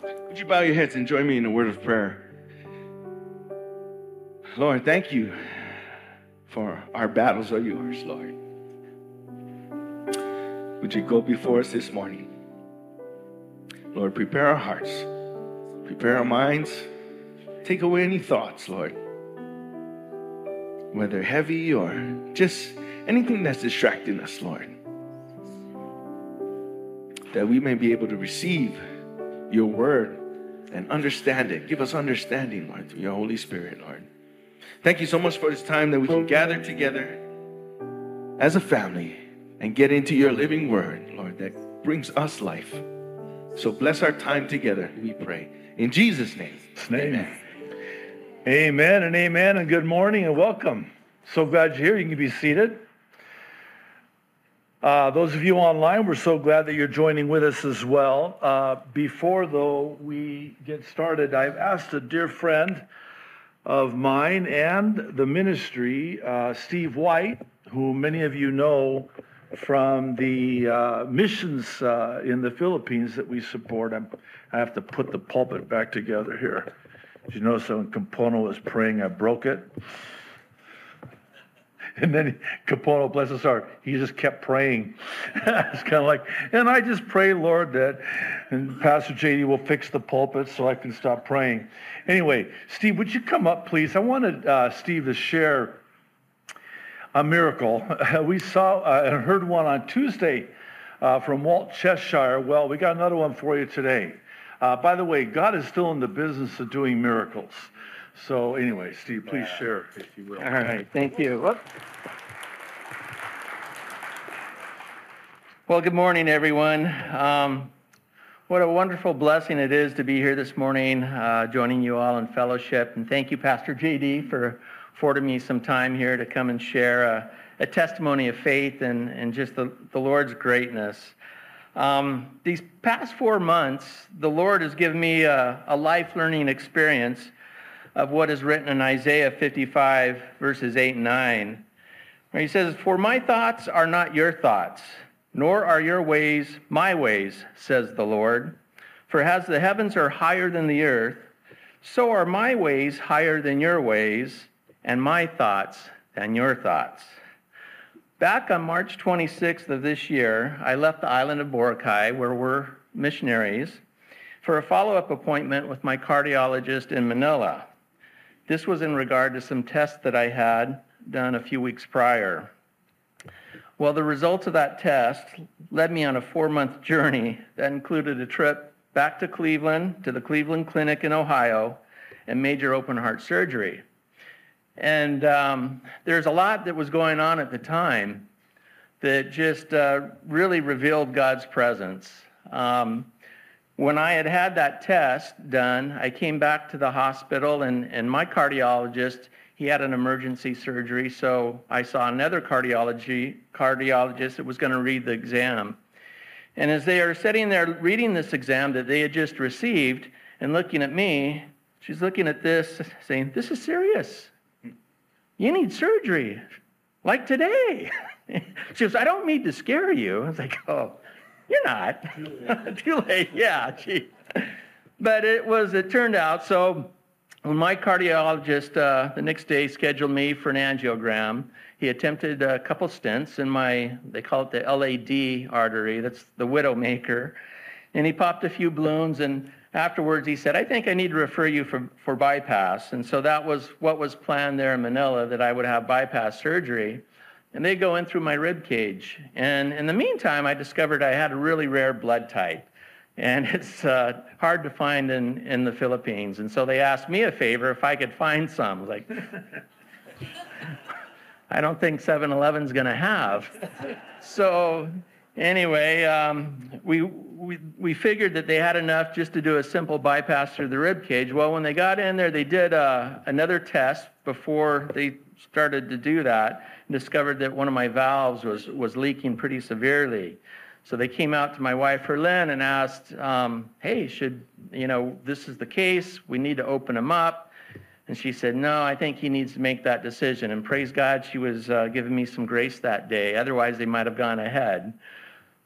Would you bow your heads and join me in a word of prayer? Lord, thank you for our battles are yours, Lord. Would you go before us this morning? Lord, prepare our hearts, prepare our minds, take away any thoughts, Lord, whether heavy or just anything that's distracting us, Lord, that we may be able to receive your word and understand it. Give us understanding, Lord, through your Holy Spirit, Lord. Thank you so much for this time that we can gather together as a family and get into your living word, Lord, that brings us life. So bless our time together, we pray. In Jesus' name, amen. Amen and amen, and good morning and welcome. So glad you're here. You can be seated. Those of you online, we're so glad that you're joining with us as well. Before, though, we get started, I've asked a dear friend of mine and the ministry, Steve White, who many of you know from the missions in the Philippines that we support. I have to put the pulpit back together here. Did you notice when Capono was praying, I broke it? And then Capono, bless his heart, he just kept praying. It's kind of like, and I just pray, Lord, that and Pastor JD will fix the pulpit so I can stop praying. Anyway, Steve, would you come up, please? I wanted Steve to share a miracle. We saw and heard one on Tuesday from Walt Cheshire. Well, we got another one for you today. By the way, God is still in the business of doing miracles. So anyway, Steve, please share, if you will. All right, thank you. Whoop. Well, good morning, everyone. What a wonderful blessing it is to be here this morning, joining you all in fellowship. And thank you, Pastor JD, for affording me some time here to come and share a testimony of faith and just the Lord's greatness. These past 4 months, the Lord has given me a life learning experience of what is written in Isaiah 55, verses 8 and 9, where he says, "For my thoughts are not your thoughts, nor are your ways my ways, says the Lord. For as the heavens are higher than the earth, so are my ways higher than your ways, and my thoughts than your thoughts." Back on March 26th of this year, I left the island of Boracay, where we're missionaries, for a follow-up appointment with my cardiologist in Manila. This was in regard to some tests that I had done a few weeks prior. Well, the results of that test led me on a 4-month journey that included a trip back to Cleveland, to the Cleveland Clinic in Ohio, and major open heart surgery. And there's a lot that was going on at the time that just really revealed God's presence. When I had that test done, I came back to the hospital, and my cardiologist, he had an emergency surgery, so I saw another cardiologist that was going to read the exam. And as they are sitting there reading this exam that they had just received and looking at me, she's looking at this saying, "This is serious. You need surgery, like today." She goes, "I don't mean to scare you." I was like, "Oh, you're not." Too late. Yeah, gee. But it turned out, so when my cardiologist the next day scheduled me for an angiogram, he attempted a couple stents in they call it the LAD artery, that's the widowmaker, and he popped a few balloons, and afterwards he said, "I think I need to refer you for bypass." And so that was what was planned there in Manila, that I would have bypass surgery. And they go in through my rib cage. And in the meantime, I discovered I had a really rare blood type. And it's hard to find in the Philippines. And so they asked me a favor if I could find some. I was like, I don't think 7-Eleven's going to have. So anyway, we figured that they had enough just to do a simple bypass through the rib cage. Well, when they got in there, they did another test before they started to do that, and discovered that one of my valves was leaking pretty severely. So they came out to my wife, Herlyn, and asked, "Hey, this is the case, we need to open him up." And she said, "No, I think he needs to make that decision." And praise God, she was giving me some grace that day. Otherwise, they might have gone ahead.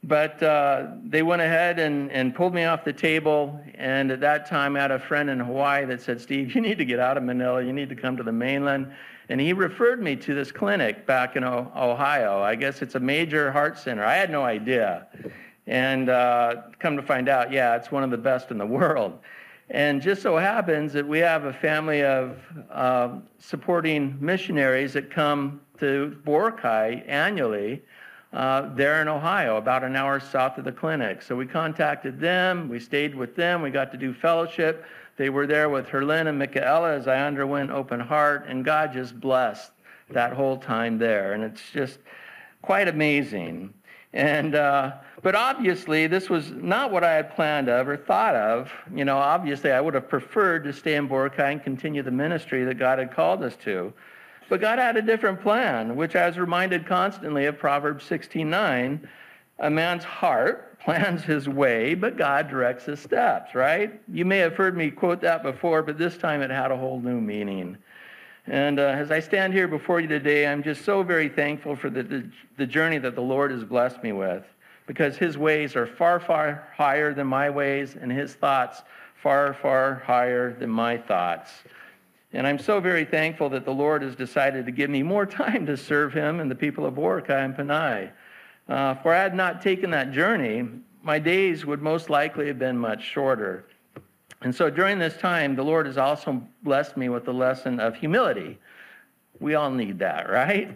But they went ahead and pulled me off the table. And at that time, I had a friend in Hawaii that said, Steve, you need to get out of Manila. You need to come to the mainland. And he referred me to this clinic back in Ohio. I guess it's a major heart center. I had no idea. And come to find out, yeah, it's one of the best in the world. And just so happens that we have a family of supporting missionaries that come to Boracay annually there in Ohio, about an hour south of the clinic. So we contacted them, we stayed with them, we got to do fellowship. They were there with Herlin and Michaela as I underwent open heart, and God just blessed that whole time there. And it's just quite amazing. And but obviously, this was not what I had planned of or thought of. You know, obviously, I would have preferred to stay in Boracay and continue the ministry that God had called us to. But God had a different plan, which I was reminded constantly of Proverbs 16:9. A man's heart plans his way, but God directs his steps, right? You may have heard me quote that before, but this time it had a whole new meaning. And as I stand here before you today, I'm just so very thankful for the journey that the Lord has blessed me with, because his ways are far, far higher than my ways, and his thoughts far, far higher than my thoughts. And I'm so very thankful that the Lord has decided to give me more time to serve him and the people of Boracay and Panay. If I had not taken that journey, my days would most likely have been much shorter. And so during this time, the Lord has also blessed me with the lesson of humility. We all need that, right?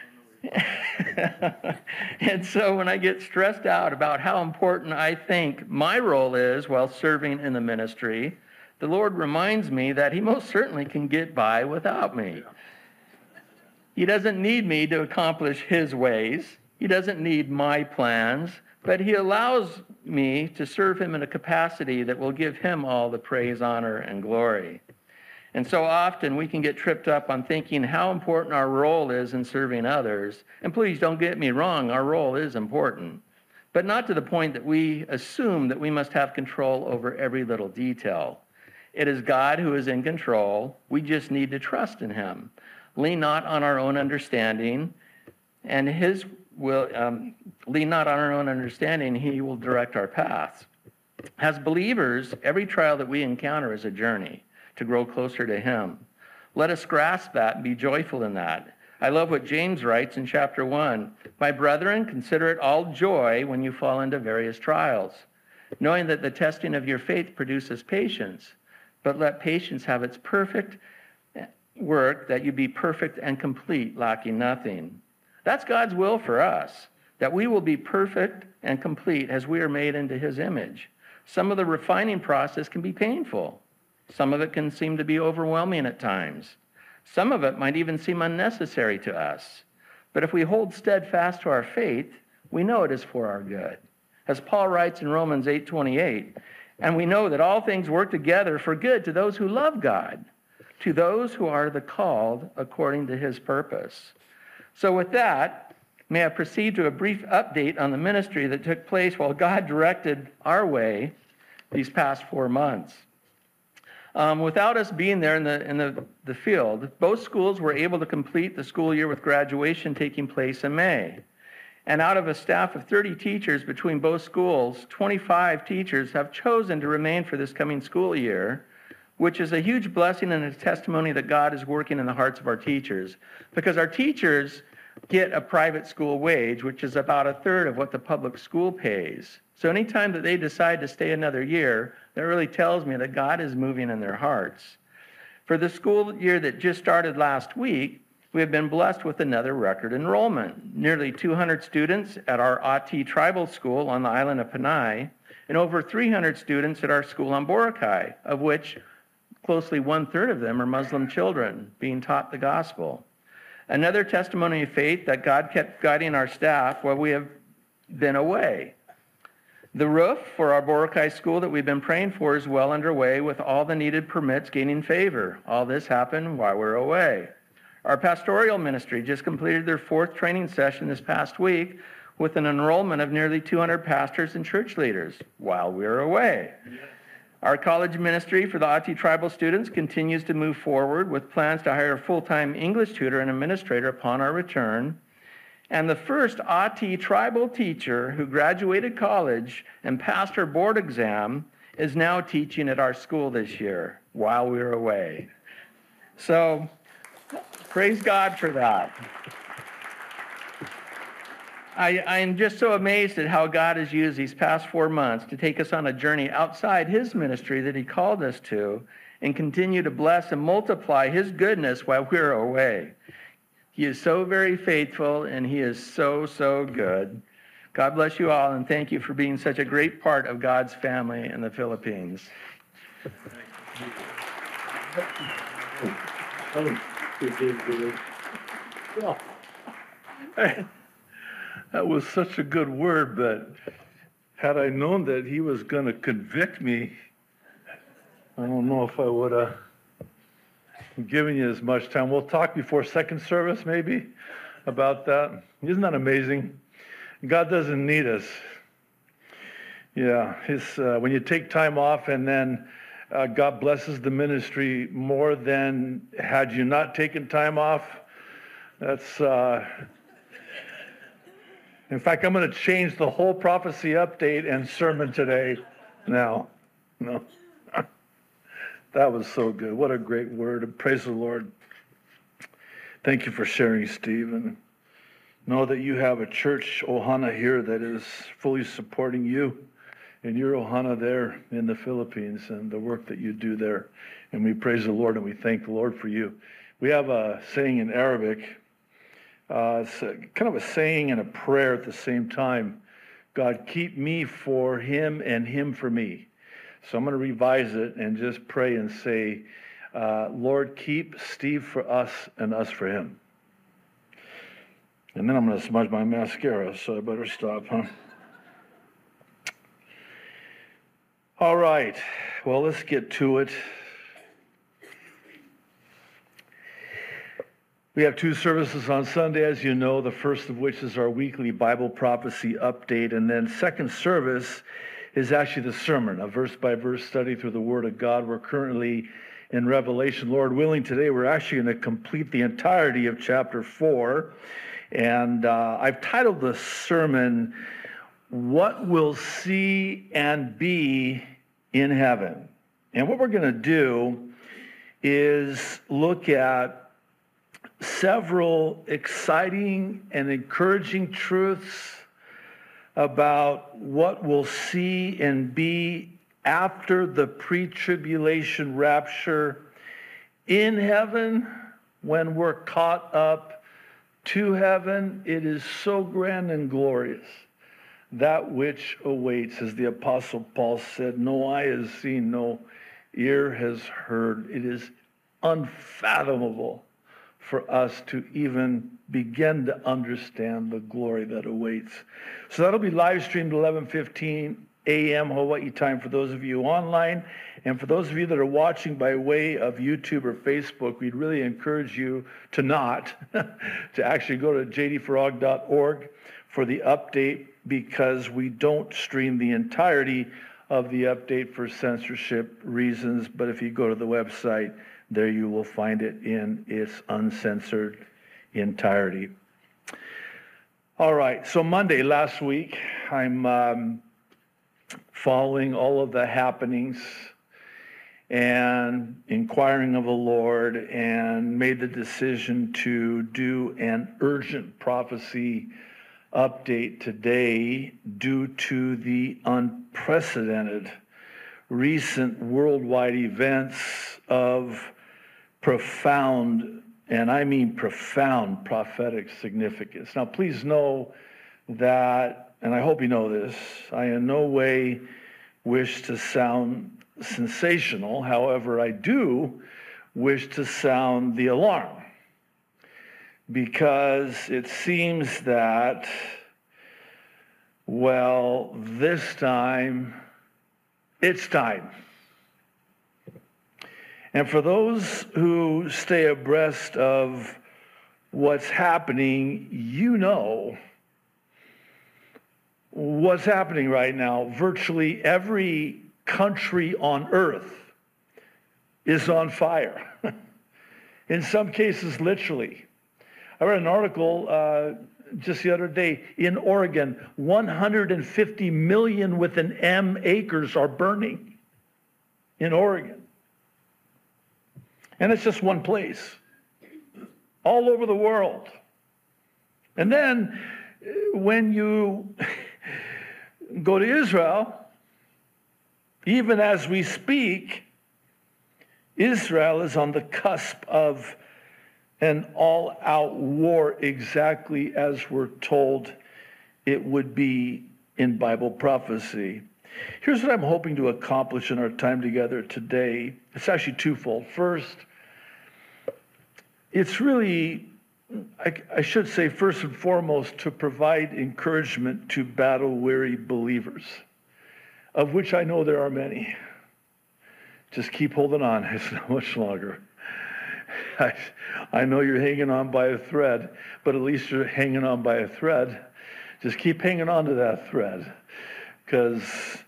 And so when I get stressed out about how important I think my role is while serving in the ministry, the Lord reminds me that he most certainly can get by without me. He doesn't need me to accomplish his ways. He doesn't need my plans, but he allows me to serve him in a capacity that will give him all the praise, honor, and glory. And so often we can get tripped up on thinking how important our role is in serving others. And please don't get me wrong, our role is important, but not to the point that we assume that we must have control over every little detail. It is God who is in control. We just need to trust in him. Lean not on our own understanding, and his will lean not on our own understanding, he will direct our paths. As believers, every trial that we encounter is a journey to grow closer to him. Let us grasp that and be joyful in that. I love what James writes in chapter 1. My brethren, consider it all joy when you fall into various trials, knowing that the testing of your faith produces patience. But let patience have its perfect work, that you be perfect and complete, lacking nothing. That's God's will for us, that we will be perfect and complete as we are made into his image. Some of the refining process can be painful. Some of it can seem to be overwhelming at times. Some of it might even seem unnecessary to us. But if we hold steadfast to our faith, we know it is for our good. As Paul writes in Romans 8:28, and we know that all things work together for good to those who love God, to those who are the called according to his purpose. So with that, may I proceed to a brief update on the ministry that took place while God directed our way these past 4 months. Without us being there in the field, both schools were able to complete the school year with graduation taking place in May. And out of a staff of 30 teachers between both schools, 25 teachers have chosen to remain for this coming school year, which is a huge blessing and a testimony that God is working in the hearts of our teachers. Because our teachers get a private school wage, which is about a third of what the public school pays. So anytime that they decide to stay another year, that really tells me that God is moving in their hearts. For the school year that just started last week, we have been blessed with another record enrollment. Nearly 200 students at our Ati Tribal School on the island of Panay, and over 300 students at our school on Boracay, of which closely 1/3 of them are Muslim children being taught the gospel. Another testimony of faith that God kept guiding our staff while we have been away. The roof for our Boracay school that we've been praying for is well underway with all the needed permits gaining favor. All this happened while we're away. Our pastoral ministry just completed their 4th training session this past week with an enrollment of nearly 200 pastors and church leaders while we're away. Our college ministry for the Ati tribal students continues to move forward with plans to hire a full-time English tutor and administrator upon our return. And the first Ati tribal teacher who graduated college and passed her board exam is now teaching at our school this year while we were away. So praise God for that. I am just so amazed at how God has used these past 4 months to take us on a journey outside his ministry that he called us to and continue to bless and multiply his goodness while we're away. He is so very faithful, and he is so, so good. God bless you all, and thank you for being such a great part of God's family in the Philippines. That was such a good word, but had I known that he was going to convict me, I don't know if I would have given you as much time. We'll talk before second service, maybe, about that. Isn't that amazing? God doesn't need us. Yeah, when you take time off and then God blesses the ministry more than had you not taken time off, that's... In fact, I'm going to change the whole prophecy update and sermon today now. No. That was so good. What a great word. Praise the Lord. Thank you for sharing, Steve. And know that you have a church, Ohana, here that is fully supporting you and your Ohana there in the Philippines and the work that you do there. And we praise the Lord and we thank the Lord for you. We have a saying in Arabic. It's kind of a saying and a prayer at the same time. God, keep me for him and him for me. So I'm going to revise it and just pray and say, Lord, keep Steve for us and us for him. And then I'm going to smudge my mascara, so I better stop, huh? All right. Well, let's get to it. We have 2 services on Sunday, as you know, the first of which is our weekly Bible prophecy update. And then second service is actually the sermon, a verse-by-verse study through the Word of God. We're currently in Revelation. Lord willing, today we're actually going to complete the entirety of chapter 4. And I've titled the sermon, What We'll See and Be in Heaven. And what we're going to do is look at several exciting and encouraging truths about what we'll see and be after the pre-tribulation rapture in heaven when we're caught up to heaven. It is so grand and glorious, that which awaits, as the Apostle Paul said, no eye has seen, no ear has heard. It is unfathomable for us to even begin to understand the glory that awaits. So that'll be live streamed 11:15 a.m. Hawaii time for those of you online. And for those of you that are watching by way of YouTube or Facebook, we'd really encourage you to not, to actually go to jdfarag.org for the update, because we don't stream the entirety of the update for censorship reasons. But if you go to the website, there you will find it in its uncensored entirety. All right, so Monday last week, I'm following all of the happenings and inquiring of the Lord, and made the decision to do an urgent prophecy update today due to the unprecedented recent worldwide events of profound, and I mean profound, prophetic significance. Now, please know that, and I hope you know this, I in no way wish to sound sensational. However, I do wish to sound the alarm, because it seems that, well, this time, it's time. And for those who stay abreast of what's happening, you know what's happening right now. Virtually every country on earth is on fire. In some cases, literally. I read an article just the other day, in Oregon, 150 million with an M acres are burning in Oregon. And it's just one place. All over the world. And then when you go to Israel, even as we speak, Israel is on the cusp of an all-out war, exactly as we're told it would be in Bible prophecy. Here's what I'm hoping to accomplish in our time together today. It's actually twofold. First, it's really, I should say, first and foremost, to provide encouragement to battle-weary believers, of which I know there are many. Just keep holding on. It's not much longer. I know you're hanging on by a thread, but at least you're hanging on by a thread. Just keep hanging on to that thread, because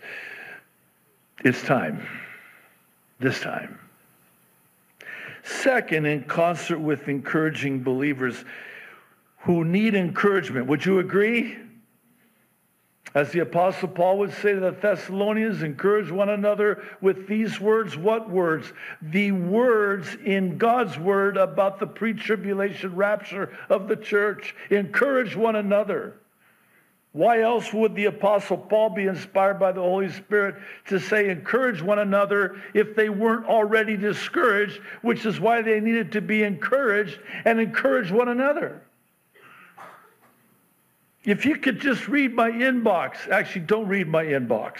it's time. This time. Second, in concert with encouraging believers who need encouragement, would you agree? As the Apostle Paul would say to the Thessalonians, encourage one another with these words. What words? The words in God's word about the pre-tribulation rapture of the church. Encourage one another. Why else would the Apostle Paul be inspired by the Holy Spirit to say encourage one another if they weren't already discouraged, which is why they needed to be encouraged and encourage one another? If you could just read my inbox, actually don't read my inbox.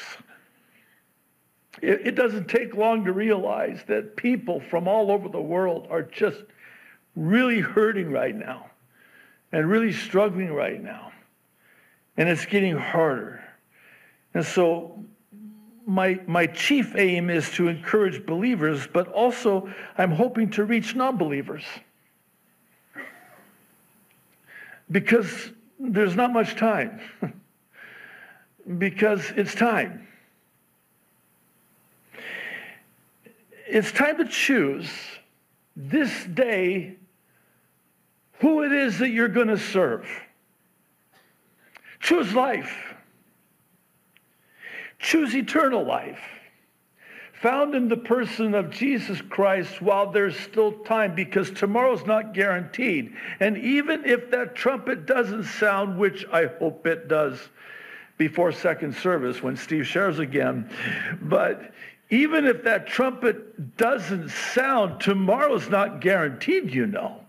It doesn't take long to realize that people from all over the world are just really hurting right now and really struggling right now. And it's getting harder. And so my chief aim is to encourage believers, but also I'm hoping to reach non-believers. Because there's not much time. Because it's time. It's time to choose this day who it is that you're going to serve. Choose life. Choose eternal life, found in the person of Jesus Christ while there's still time, because tomorrow's not guaranteed. And even if that trumpet doesn't sound, which I hope it does before second service when Steve shares again, but even if that trumpet doesn't sound, tomorrow's not guaranteed, you know.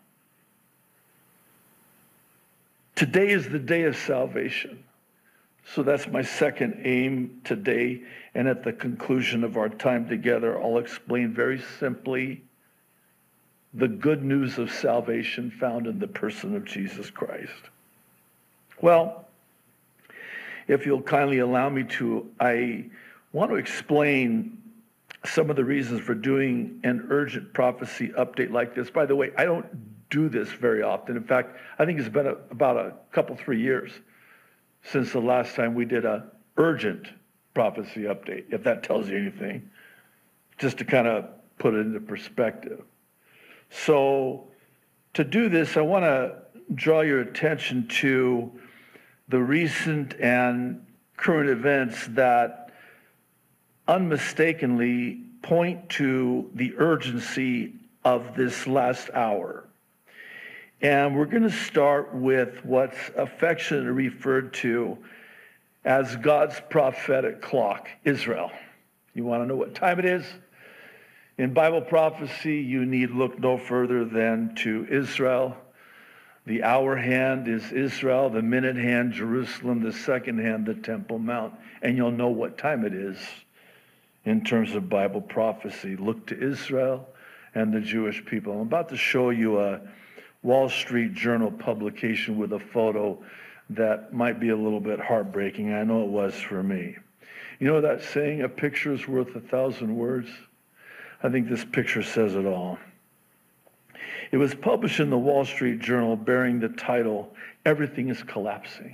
Today is the day of salvation. So that's my second aim today. And at the conclusion of our time together, I'll explain very simply the good news of salvation found in the person of Jesus Christ. Well, if you'll kindly allow me to, I want to explain some of the reasons for doing an urgent prophecy update like this. By the way, I don't do this very often. In fact, I think it's been about a couple, 3 years since the last time we did a urgent prophecy update, if that tells you anything, just to kind of put it into perspective. So to do this, I want to draw your attention to the recent and current events that unmistakably point to the urgency of this last hour. And we're going to start with what's affectionately referred to as God's prophetic clock, Israel. You want to know what time it is? In Bible prophecy, you need look no further than to Israel. The hour hand is Israel, the minute hand, Jerusalem, the second hand, the Temple Mount. And you'll know what time it is in terms of Bible prophecy. Look to Israel and the Jewish people. I'm about to show you a Wall Street Journal publication with a photo that might be a little bit heartbreaking. I know it was for me. You know that saying, a picture is worth 1,000 words? I think this picture says it all. It was published in the Wall Street Journal bearing the title, Everything is Collapsing.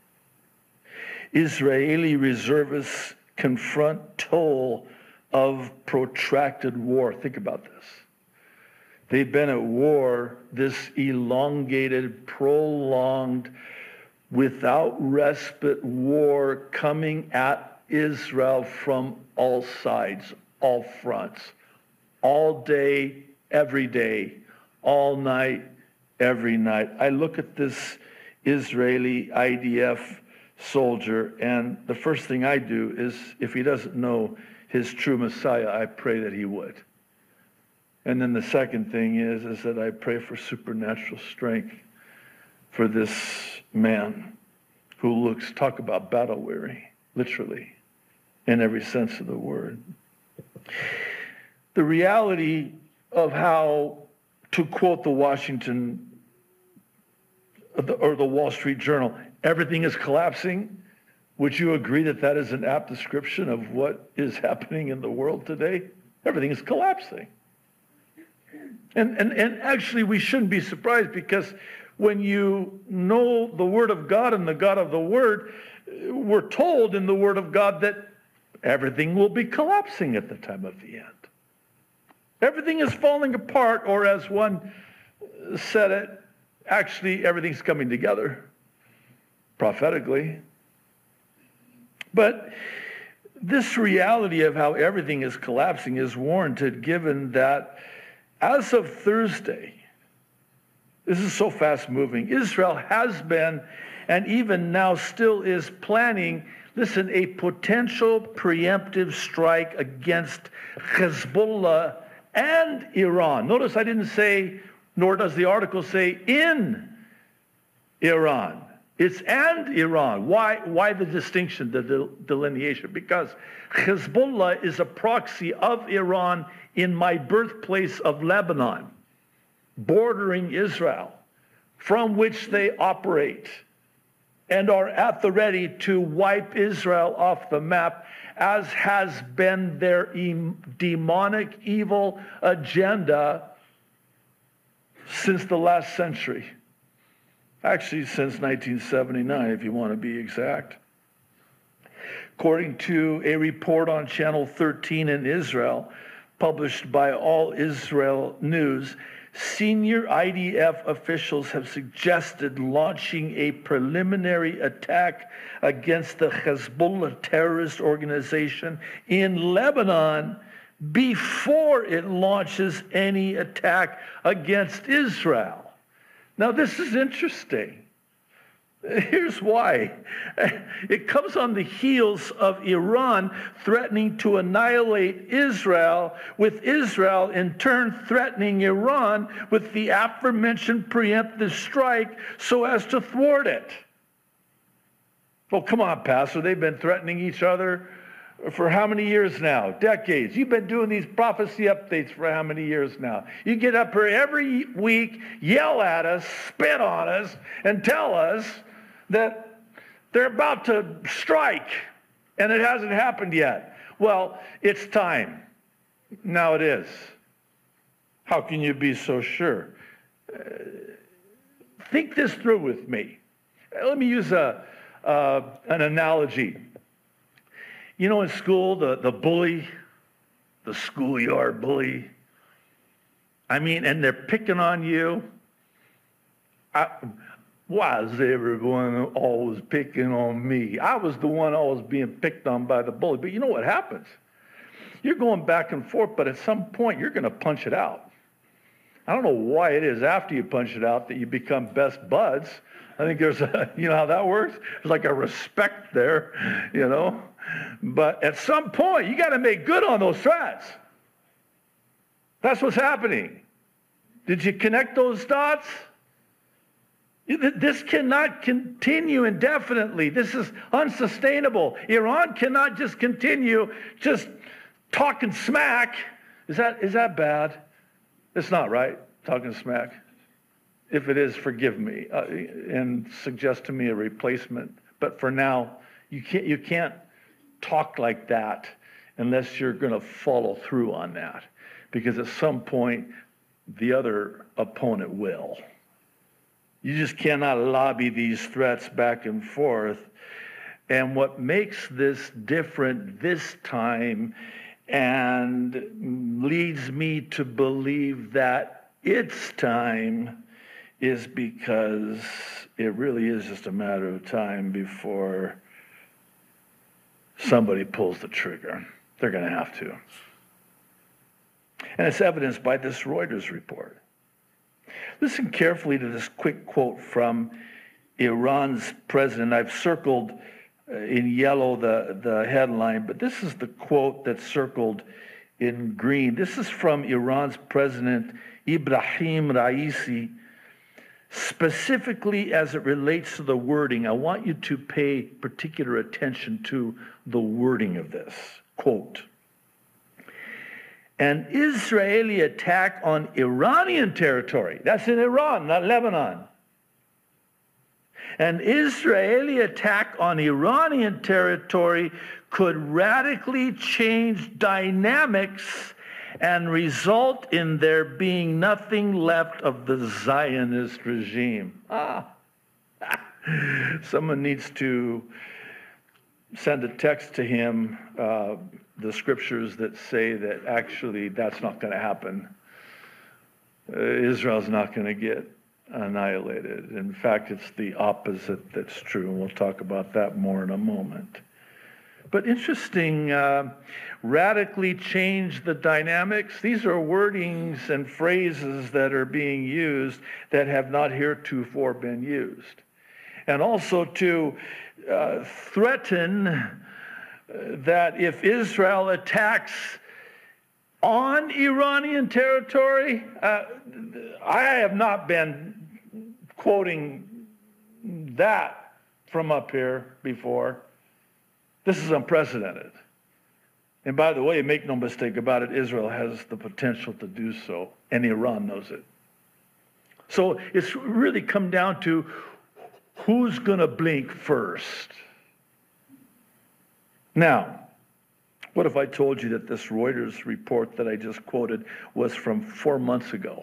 Israeli reservists confront toll of protracted war. Think about this. They've been at war, this elongated, prolonged without respite war coming at Israel from all sides, all fronts, all day, every day, all night, every night. I look at this Israeli IDF soldier, and the first thing I do is, if he doesn't know his true Messiah, I pray that he would. And then the second thing is that I pray for supernatural strength for this man who looks, talk about battle weary, literally, in every sense of the word. The reality of how, to quote the Wall Street Journal, everything is collapsing. Would you agree that that is an apt description of what is happening in the world today? Everything is collapsing. And actually, we shouldn't be surprised, because when you know the Word of God and the God of the Word, we're told in the Word of God that everything will be collapsing at the time of the end. Everything is falling apart, or as one said it, actually everything's coming together prophetically. But this reality of how everything is collapsing is warranted, given that as of Thursday, this is so fast moving, Israel has been, and even now still is planning, listen, a potential preemptive strike against Hezbollah and Iran. Notice I didn't say, nor does the article say, in Iran. It's and Iran. Why the distinction, the delineation? Because Hezbollah is a proxy of Iran in my birthplace of Lebanon, bordering Israel, from which they operate and are at the ready to wipe Israel off the map, as has been their demonic, evil agenda since the last century. Actually, since 1979, if you want to be exact. According to a report on Channel 13 in Israel, published by All Israel News, senior IDF officials have suggested launching a preliminary attack against the Hezbollah terrorist organization in Lebanon before it launches any attack against Israel. Now, this is interesting. Here's why. It comes on the heels of Iran threatening to annihilate Israel, with Israel in turn threatening Iran with the aforementioned preemptive strike so as to thwart it. Well, come on, Pastor. They've been threatening each other for how many years now? Decades. You've been doing these prophecy updates for how many years now? You get up here every week, yell at us, spit on us, and tell us that they're about to strike, and it hasn't happened yet. Well, it's time. Now it is. How can you be so sure? Think this through with me. Let me use an analogy. You know, in school, the bully, the schoolyard bully, and they're picking on you. Why is everyone always picking on me? I was the one always being picked on by the bully. But you know what happens? You're going back and forth, but at some point, you're going to punch it out. I don't know why it is after you punch it out that you become best buds. I think there's you know how that works? There's like a respect there, you know. But at some point, you got to make good on those threats. That's what's happening. Did you connect those dots? This cannot continue indefinitely. This is unsustainable. Iran cannot just continue just talking smack. Is that bad? It's not, right? Talking smack. If it is, forgive me and suggest to me a replacement. But for now, you can't talk like that unless you're going to follow through on that, because at some point the other opponent will. You just cannot lobby these threats back and forth. And what makes this different this time and leads me to believe that it's time is because it really is just a matter of time before somebody pulls the trigger. They're going to have to. And it's evidenced by this Reuters report. Listen carefully to this quick quote from Iran's president. I've circled in yellow the headline, but this is the quote that's circled in green. This is from Iran's president, Ibrahim Raisi, specifically as it relates to the wording. I want you to pay particular attention to the wording of this quote. An Israeli attack on Iranian territory, that's in Iran, not Lebanon. An Israeli attack on Iranian territory could radically change dynamics and result in there being nothing left of the Zionist regime. Someone needs to send a text to him, the scriptures that say that actually that's not going to happen. Israel's not going to get annihilated. In fact, it's the opposite that's true, and we'll talk about that more in a moment. But interesting, radically change the dynamics. These are wordings and phrases that are being used that have not heretofore been used. And also to threaten that if Israel attacks on Iranian territory, I have not been quoting that from up here before. This is unprecedented. And by the way, make no mistake about it, Israel has the potential to do so, and Iran knows it. So it's really come down to who's going to blink first. Now, what if I told you that this Reuters report that I just quoted was from 4 months ago?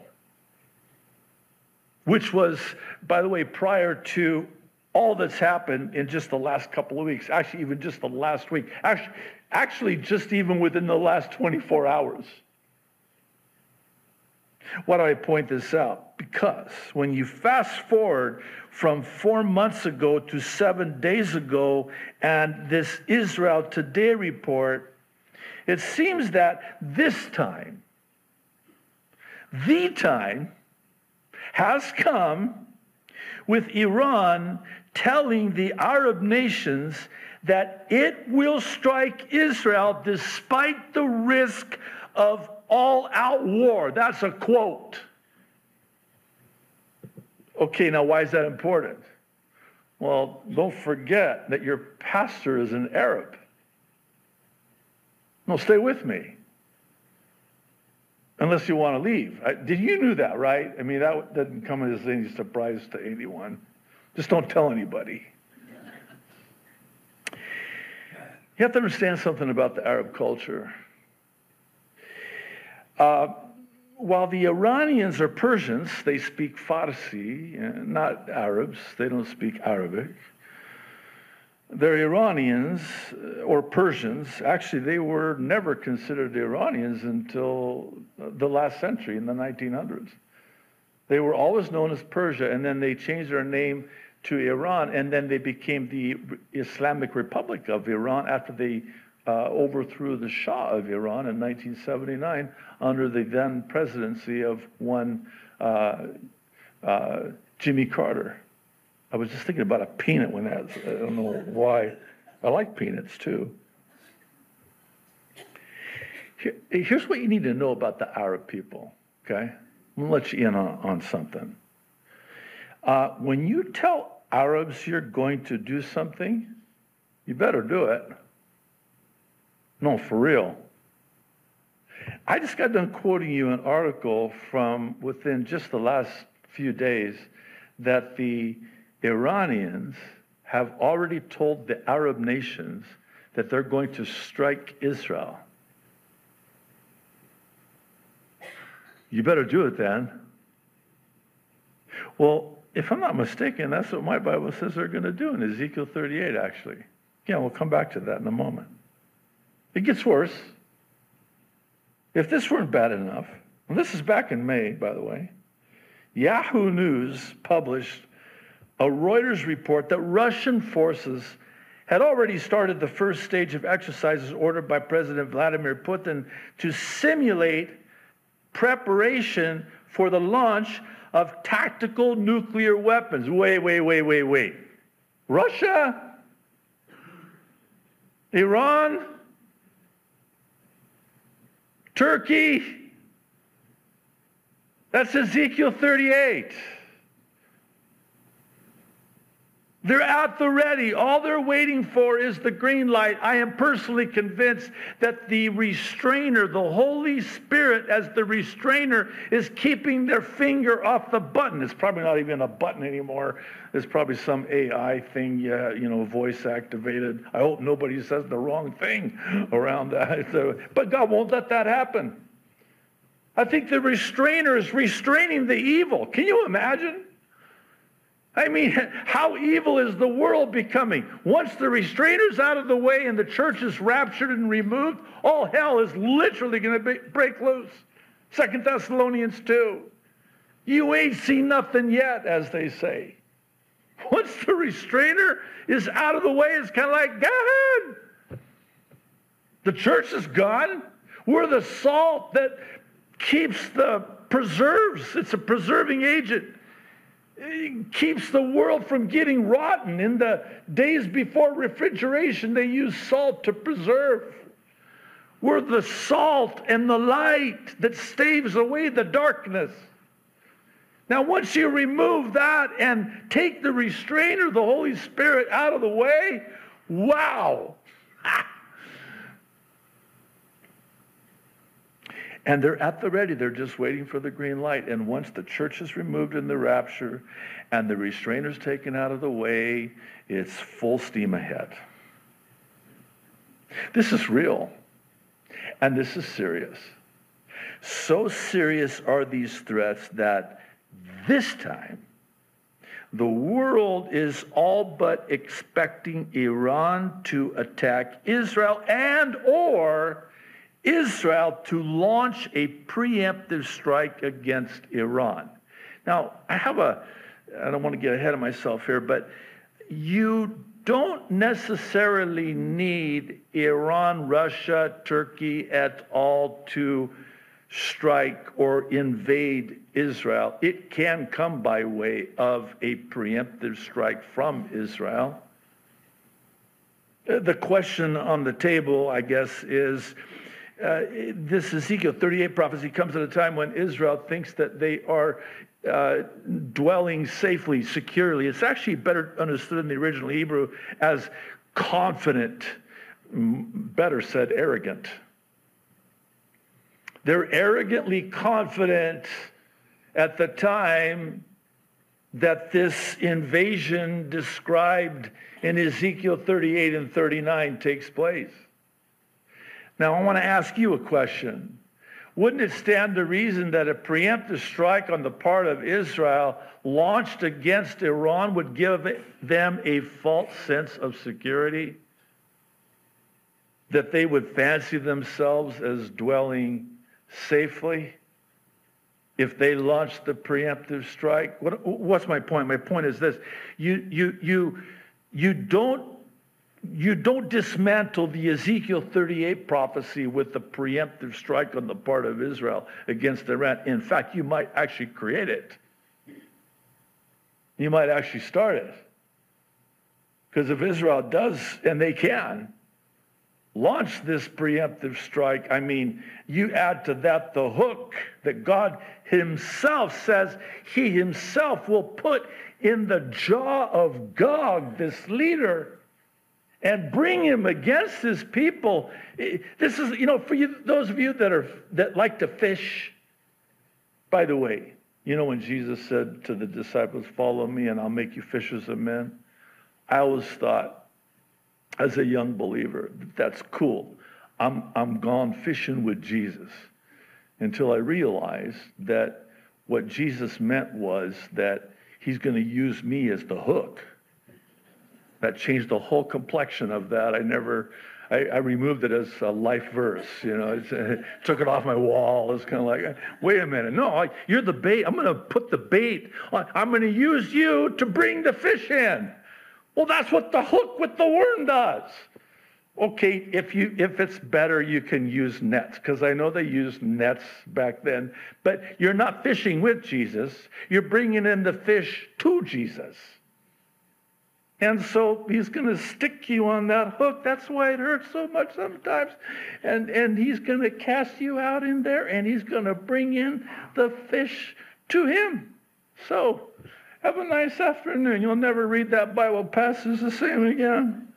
Which was, by the way, prior to all that's happened in just the last couple of weeks, actually even just the last week, actually just even within the last 24 hours. Why do I point this out? Because when you fast forward from 4 months ago to 7 days ago and this Israel Today report, it seems that this time, the time has come with Iran telling the Arab nations that it will strike Israel despite the risk of all-out war. That's a quote. Okay, now why is that important? Well, don't forget that your pastor is an Arab. No, stay with me. Unless you want to leave. Did you know that, right? I mean, that doesn't come as any surprise to anyone. Just don't tell anybody. You have to understand something about the Arab culture. While the Iranians are Persians, they speak Farsi, not Arabs. They don't speak Arabic. They're Iranians or Persians. Actually, they were never considered Iranians until the last century, in the 1900s. They were always known as Persia, and then they changed their name to Iran, and then they became the Islamic Republic of Iran after they overthrew the Shah of Iran in 1979 under the then presidency of one Jimmy Carter. I was just thinking about a peanut when that, I don't know why. I like peanuts too. Here's what you need to know about the Arab people, okay? I'm going to let you in on something. When you tell Arabs you're going to do something, you better do it. No, for real. I just got done quoting you an article from within just the last few days that the Iranians have already told the Arab nations that they're going to strike Israel. You better do it then. Well, if I'm not mistaken, that's what my Bible says they're going to do in Ezekiel 38, actually. Yeah, we'll come back to that in a moment. It gets worse. If this weren't bad enough, and this is back in May, by the way, Yahoo News published a Reuters report that Russian forces had already started the first stage of exercises ordered by President Vladimir Putin to simulate preparation for the launch of tactical nuclear weapons. Wait. Russia? Iran? Turkey? That's Ezekiel 38. They're at the ready. All they're waiting for is the green light. I am personally convinced that the restrainer, the Holy Spirit as the restrainer, is keeping their finger off the button. It's probably not even a button anymore. It's probably some AI thing, voice activated. I hope nobody says the wrong thing around that. But God won't let that happen. I think the restrainer is restraining the evil. Can you imagine? I mean, how evil is the world becoming? Once the restrainer's out of the way and the church is raptured and removed, all hell is literally going to break loose. 2 Thessalonians 2. You ain't seen nothing yet, as they say. Once the restrainer is out of the way, it's kind of like, go ahead. The church is gone. We're the salt that preserves. It's a preserving agent. It keeps the world from getting rotten. In the days before refrigeration, they used salt to preserve. We're the salt and the light that staves away the darkness. Now, once you remove that and take the restrainer, the Holy Spirit, out of the way, wow. And they're at the ready. They're just waiting for the green light. And once the church is removed in the rapture and the restrainer's taken out of the way, it's full steam ahead. This is real. And this is serious. So serious are these threats that this time the world is all but expecting Iran to attack Israel and or Israel to launch a preemptive strike against Iran. Now, I don't want to get ahead of myself here, but you don't necessarily need Iran, Russia, Turkey et al. To strike or invade Israel. It can come by way of a preemptive strike from Israel. The question on the table, I guess, is this Ezekiel 38 prophecy comes at a time when Israel thinks that they are dwelling safely, securely. It's actually better understood in the original Hebrew as confident, better said, arrogant. They're arrogantly confident at the time that this invasion described in Ezekiel 38 and 39 takes place. Now, I want to ask you a question. Wouldn't it stand to reason that a preemptive strike on the part of Israel launched against Iran would give them a false sense of security? That they would fancy themselves as dwelling safely if they launched the preemptive strike? What's my point? My point is this. You don't dismantle the Ezekiel 38 prophecy with the preemptive strike on the part of Israel against Iran. In fact, you might actually create it. You might actually start it. Because if Israel does, and they can, launch this preemptive strike, I mean, you add to that the hook that God himself says he himself will put in the jaw of Gog, this leader, and bring him against his people. This is, for you, those of you that like to fish. By the way, when Jesus said to the disciples, "Follow me and I'll make you fishers of men," I always thought, as a young believer, that's cool. I'm gone fishing with Jesus, until I realized that what Jesus meant was that he's going to use me as the hook. That changed the whole complexion of that. I removed it as a life verse. Took it off my wall. It's kind of like, wait a minute. No, you're the bait. I'm going to put the bait on. I'm going to use you to bring the fish in. Well, that's what the hook with the worm does. Okay, if it's better, you can use nets, because I know they used nets back then. But you're not fishing with Jesus. You're bringing in the fish to Jesus. And so he's going to stick you on that hook. That's why it hurts so much sometimes. And he's going to cast you out in there, and he's going to bring in the fish to him. So have a nice afternoon. You'll never read that Bible passage the same again.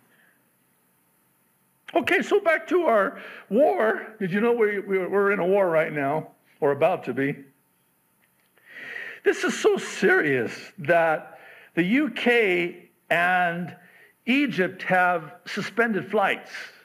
Okay, so back to our war. Did you know we're in a war right now, or about to be? This is so serious that the UK and Egypt have suspended flights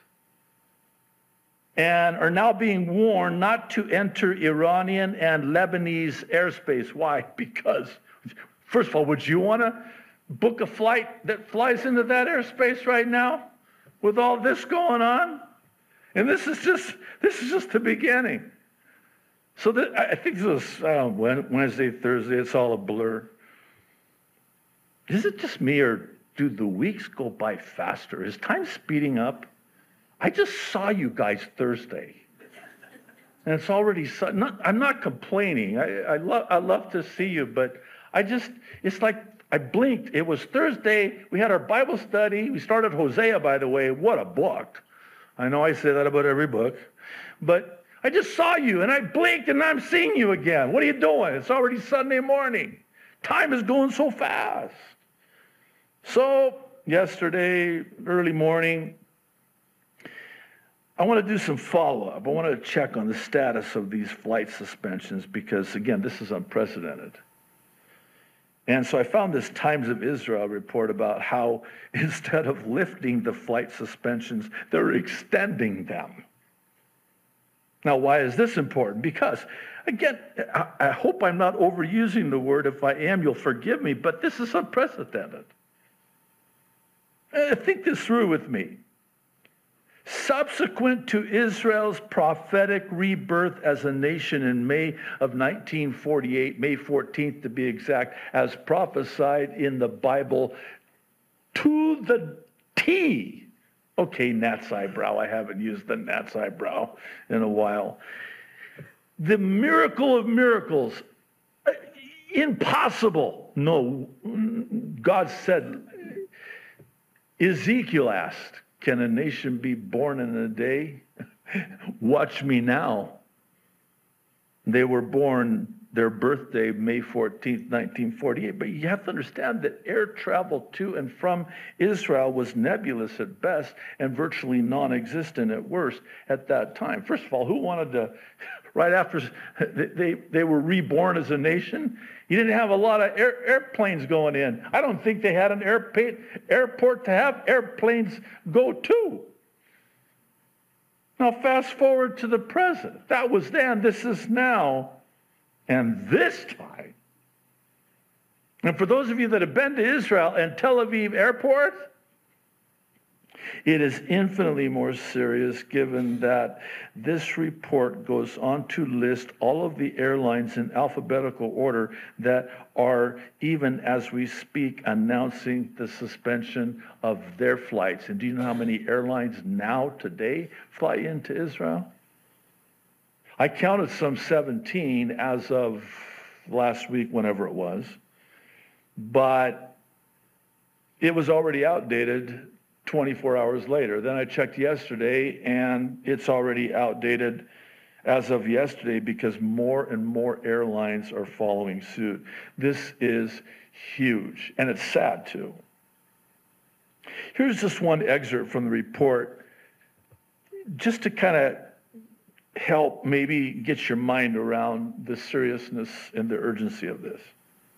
and are now being warned not to enter Iranian and Lebanese airspace. Why? Because, first of all, would you want to book a flight that flies into that airspace right now with all this going on? And this is just the beginning. So I think this was Wednesday, Thursday. It's all a blur. Is it just me, or do the weeks go by faster? Is time speeding up? I just saw you guys Thursday, and it's already. I'm not complaining. I love to see you, but it's like I blinked. It was Thursday. We had our Bible study. We started Hosea, by the way. What a book! I know I say that about every book, but I just saw you, and I blinked, and I'm seeing you again. What are you doing? It's already Sunday morning. Time is going so fast. So yesterday, early morning, I want to do some follow-up. I want to check on the status of these flight suspensions because, again, this is unprecedented. And so I found this Times of Israel report about how instead of lifting the flight suspensions, they're extending them. Now, why is this important? Because, again, I hope I'm not overusing the word. If I am, you'll forgive me, but this is unprecedented. Think this through with me. Subsequent to Israel's prophetic rebirth as a nation in May of 1948, May 14th to be exact, as prophesied in the Bible to the T. Okay, Nat's eyebrow. I haven't used the Nat's eyebrow in a while. The miracle of miracles. Impossible. No, God said, Ezekiel asked, can a nation be born in a day? Watch me now. They were born, their birthday, May 14th, 1948. But you have to understand that air travel to and from Israel was nebulous at best and virtually non-existent at worst at that time. First of all, who wanted to, right after they were reborn as a nation, you didn't have a lot of airplanes going in. I don't think they had an airport to have airplanes go to. Now, fast forward to the present. That was then, this is now, and this time. And for those of you that have been to Israel and Tel Aviv Airport, it is infinitely more serious given that this report goes on to list all of the airlines in alphabetical order that are, even as we speak, announcing the suspension of their flights. And do you know how many airlines now today fly into Israel? I counted some 17 as of last week, whenever it was, but it was already outdated 24 hours later. Then I checked yesterday, and it's already outdated as of yesterday because more and more airlines are following suit. This is huge, and it's sad too. Here's just one excerpt from the report, just to kind of help maybe get your mind around the seriousness and the urgency of this.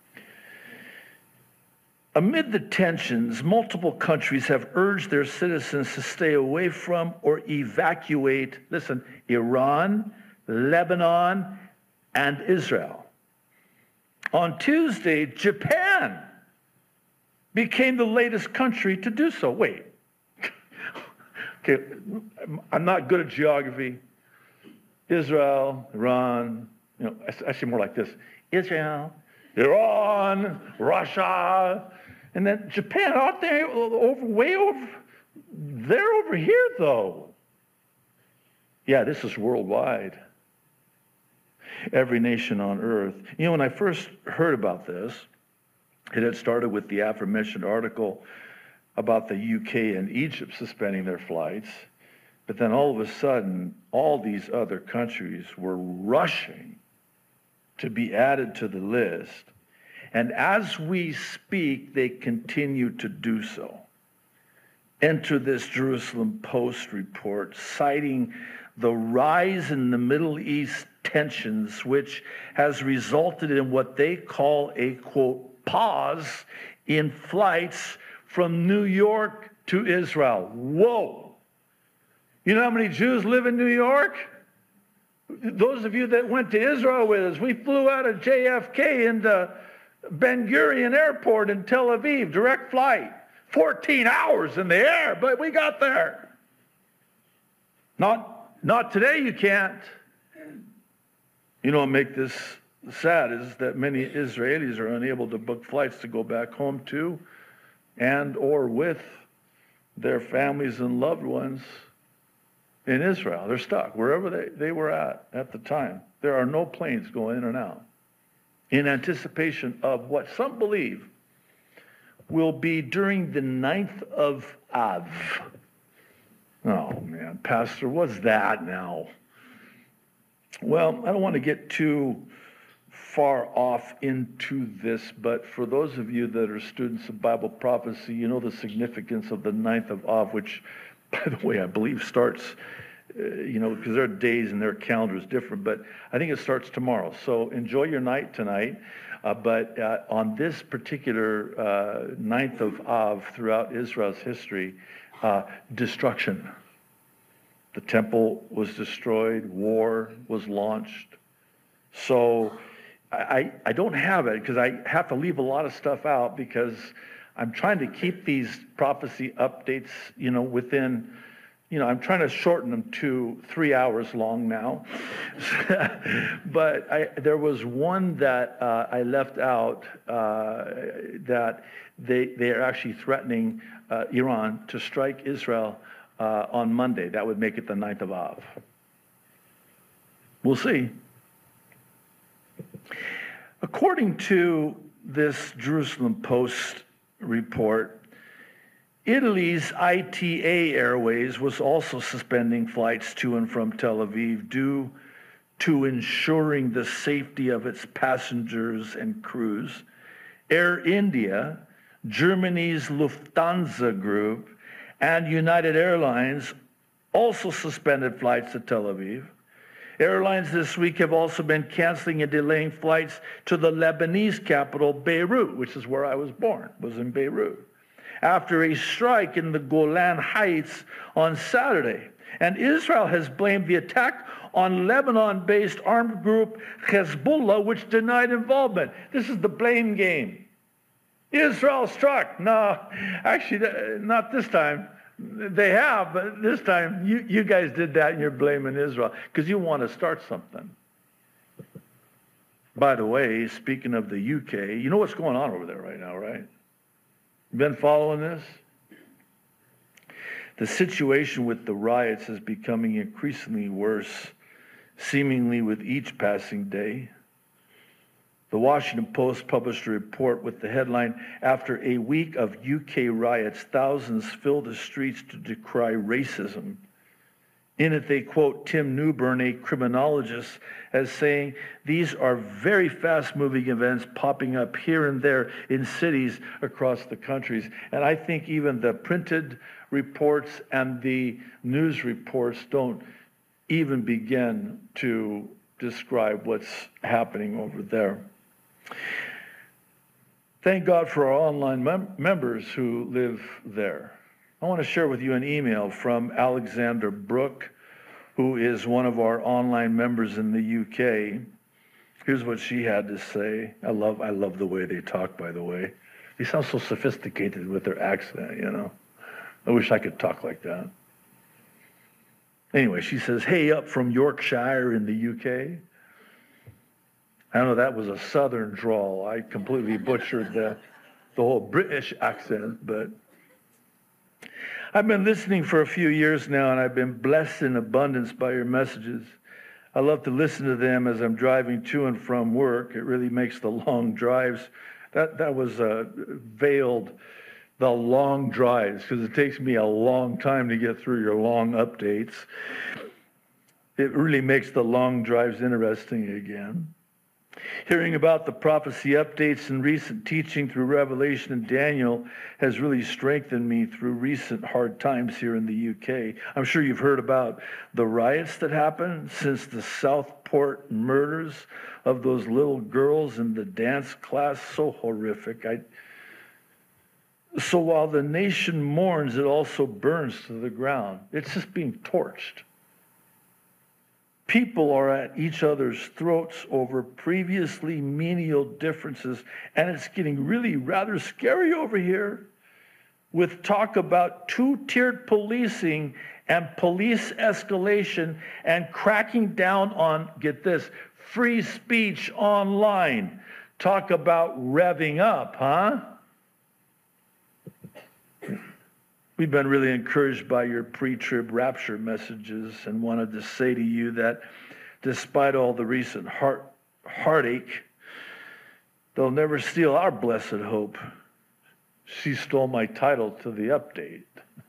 Amid the tensions, multiple countries have urged their citizens to stay away from or evacuate, listen, Iran, Lebanon, and Israel. On Tuesday, Japan became the latest country to do so. Wait. Okay, I'm not good at geography. Israel, Iran, actually more like this. Israel, Iran, Russia, and then Japan out there, way over. They're over here, though. Yeah, this is worldwide. Every nation on earth. When I first heard about this, it had started with the aforementioned article about the UK and Egypt suspending their flights. But then all of a sudden, all these other countries were rushing to be added to the list. And as we speak, they continue to do so. Enter this Jerusalem Post report citing the rise in the Middle East tensions, which has resulted in what they call a, quote, pause in flights from New York to Israel. Whoa! You know how many Jews live in New York? Those of you that went to Israel with us, we flew out of JFK into Ben Gurion Airport in Tel Aviv, direct flight, 14 hours in the air, but we got there. Not today, you can't. What make this sad is that many Israelis are unable to book flights to go back home to and or with their families and loved ones in Israel. They're stuck wherever they were at the time. There are no planes going in and out in anticipation of what some believe will be during the 9th of Av. Oh, man, Pastor, what's that now? Well, I don't want to get too far off into this, but for those of you that are students of Bible prophecy, you know the significance of the 9th of Av, which, by the way, I believe starts, because their days and their calendar is different, but I think it starts tomorrow. So enjoy your night tonight. But on this particular 9th of Av throughout Israel's history, destruction. The temple was destroyed. War was launched. So I don't have it because I have to leave a lot of stuff out because I'm trying to keep these prophecy updates, within, I'm trying to shorten them to 3 hours long now. But there was one that I left out that they are actually threatening Iran to strike Israel on Monday. That would make it the 9th of Av. We'll see. According to this Jerusalem Post report, Italy's ITA Airways was also suspending flights to and from Tel Aviv due to ensuring the safety of its passengers and crews. Air India, Germany's Lufthansa Group, and United Airlines also suspended flights to Tel Aviv. Airlines this week have also been canceling and delaying flights to the Lebanese capital, Beirut, which is where I was born, was in Beirut, after a strike in the Golan Heights on Saturday. And Israel has blamed the attack on Lebanon-based armed group Hezbollah, which denied involvement. This is the blame game. Israel struck. No, actually, not this time. They have, but this time you guys did that and you're blaming Israel because you want to start something. By the way, speaking of the UK, you know what's going on over there right now, right? Been following this? The situation with the riots is becoming increasingly worse, seemingly with each passing day. The Washington Post published a report with the headline, "After a week of UK riots, thousands fill the streets to decry racism." In it, they quote Tim Newburn, a criminologist, as saying, "These are very fast-moving events popping up here and there in cities across the countries." And I think even the printed reports and the news reports don't even begin to describe what's happening over there. Thank God for our online members who live there. I want to share with you an email from Alexander Brooke, who is one of our online members in the UK. Here's what she had to say. I love the way they talk, by the way. They sound so sophisticated with their accent, I wish I could talk like that. Anyway, she says, hey, up from Yorkshire in the UK. I don't know, that was a southern drawl. I completely butchered the whole British accent, but I've been listening for a few years now, and I've been blessed in abundance by your messages. I love to listen to them as I'm driving to and from work. It really makes the long drives. That was veiled, the long drives, because it takes me a long time to get through your long updates. It really makes the long drives interesting again. Hearing about the prophecy updates and recent teaching through Revelation and Daniel has really strengthened me through recent hard times here in the UK. I'm sure you've heard about the riots that happened since the Southport murders of those little girls in the dance class. So horrific. So while the nation mourns, it also burns to the ground. It's just being torched. People are at each other's throats over previously menial differences, and it's getting really rather scary over here with talk about two-tiered policing and police escalation and cracking down on, get this, free speech online. Talk about revving up, huh? We've been really encouraged by your pre-trib rapture messages and wanted to say to you that despite all the recent heartache, they'll never steal our blessed hope. She stole my title to the update,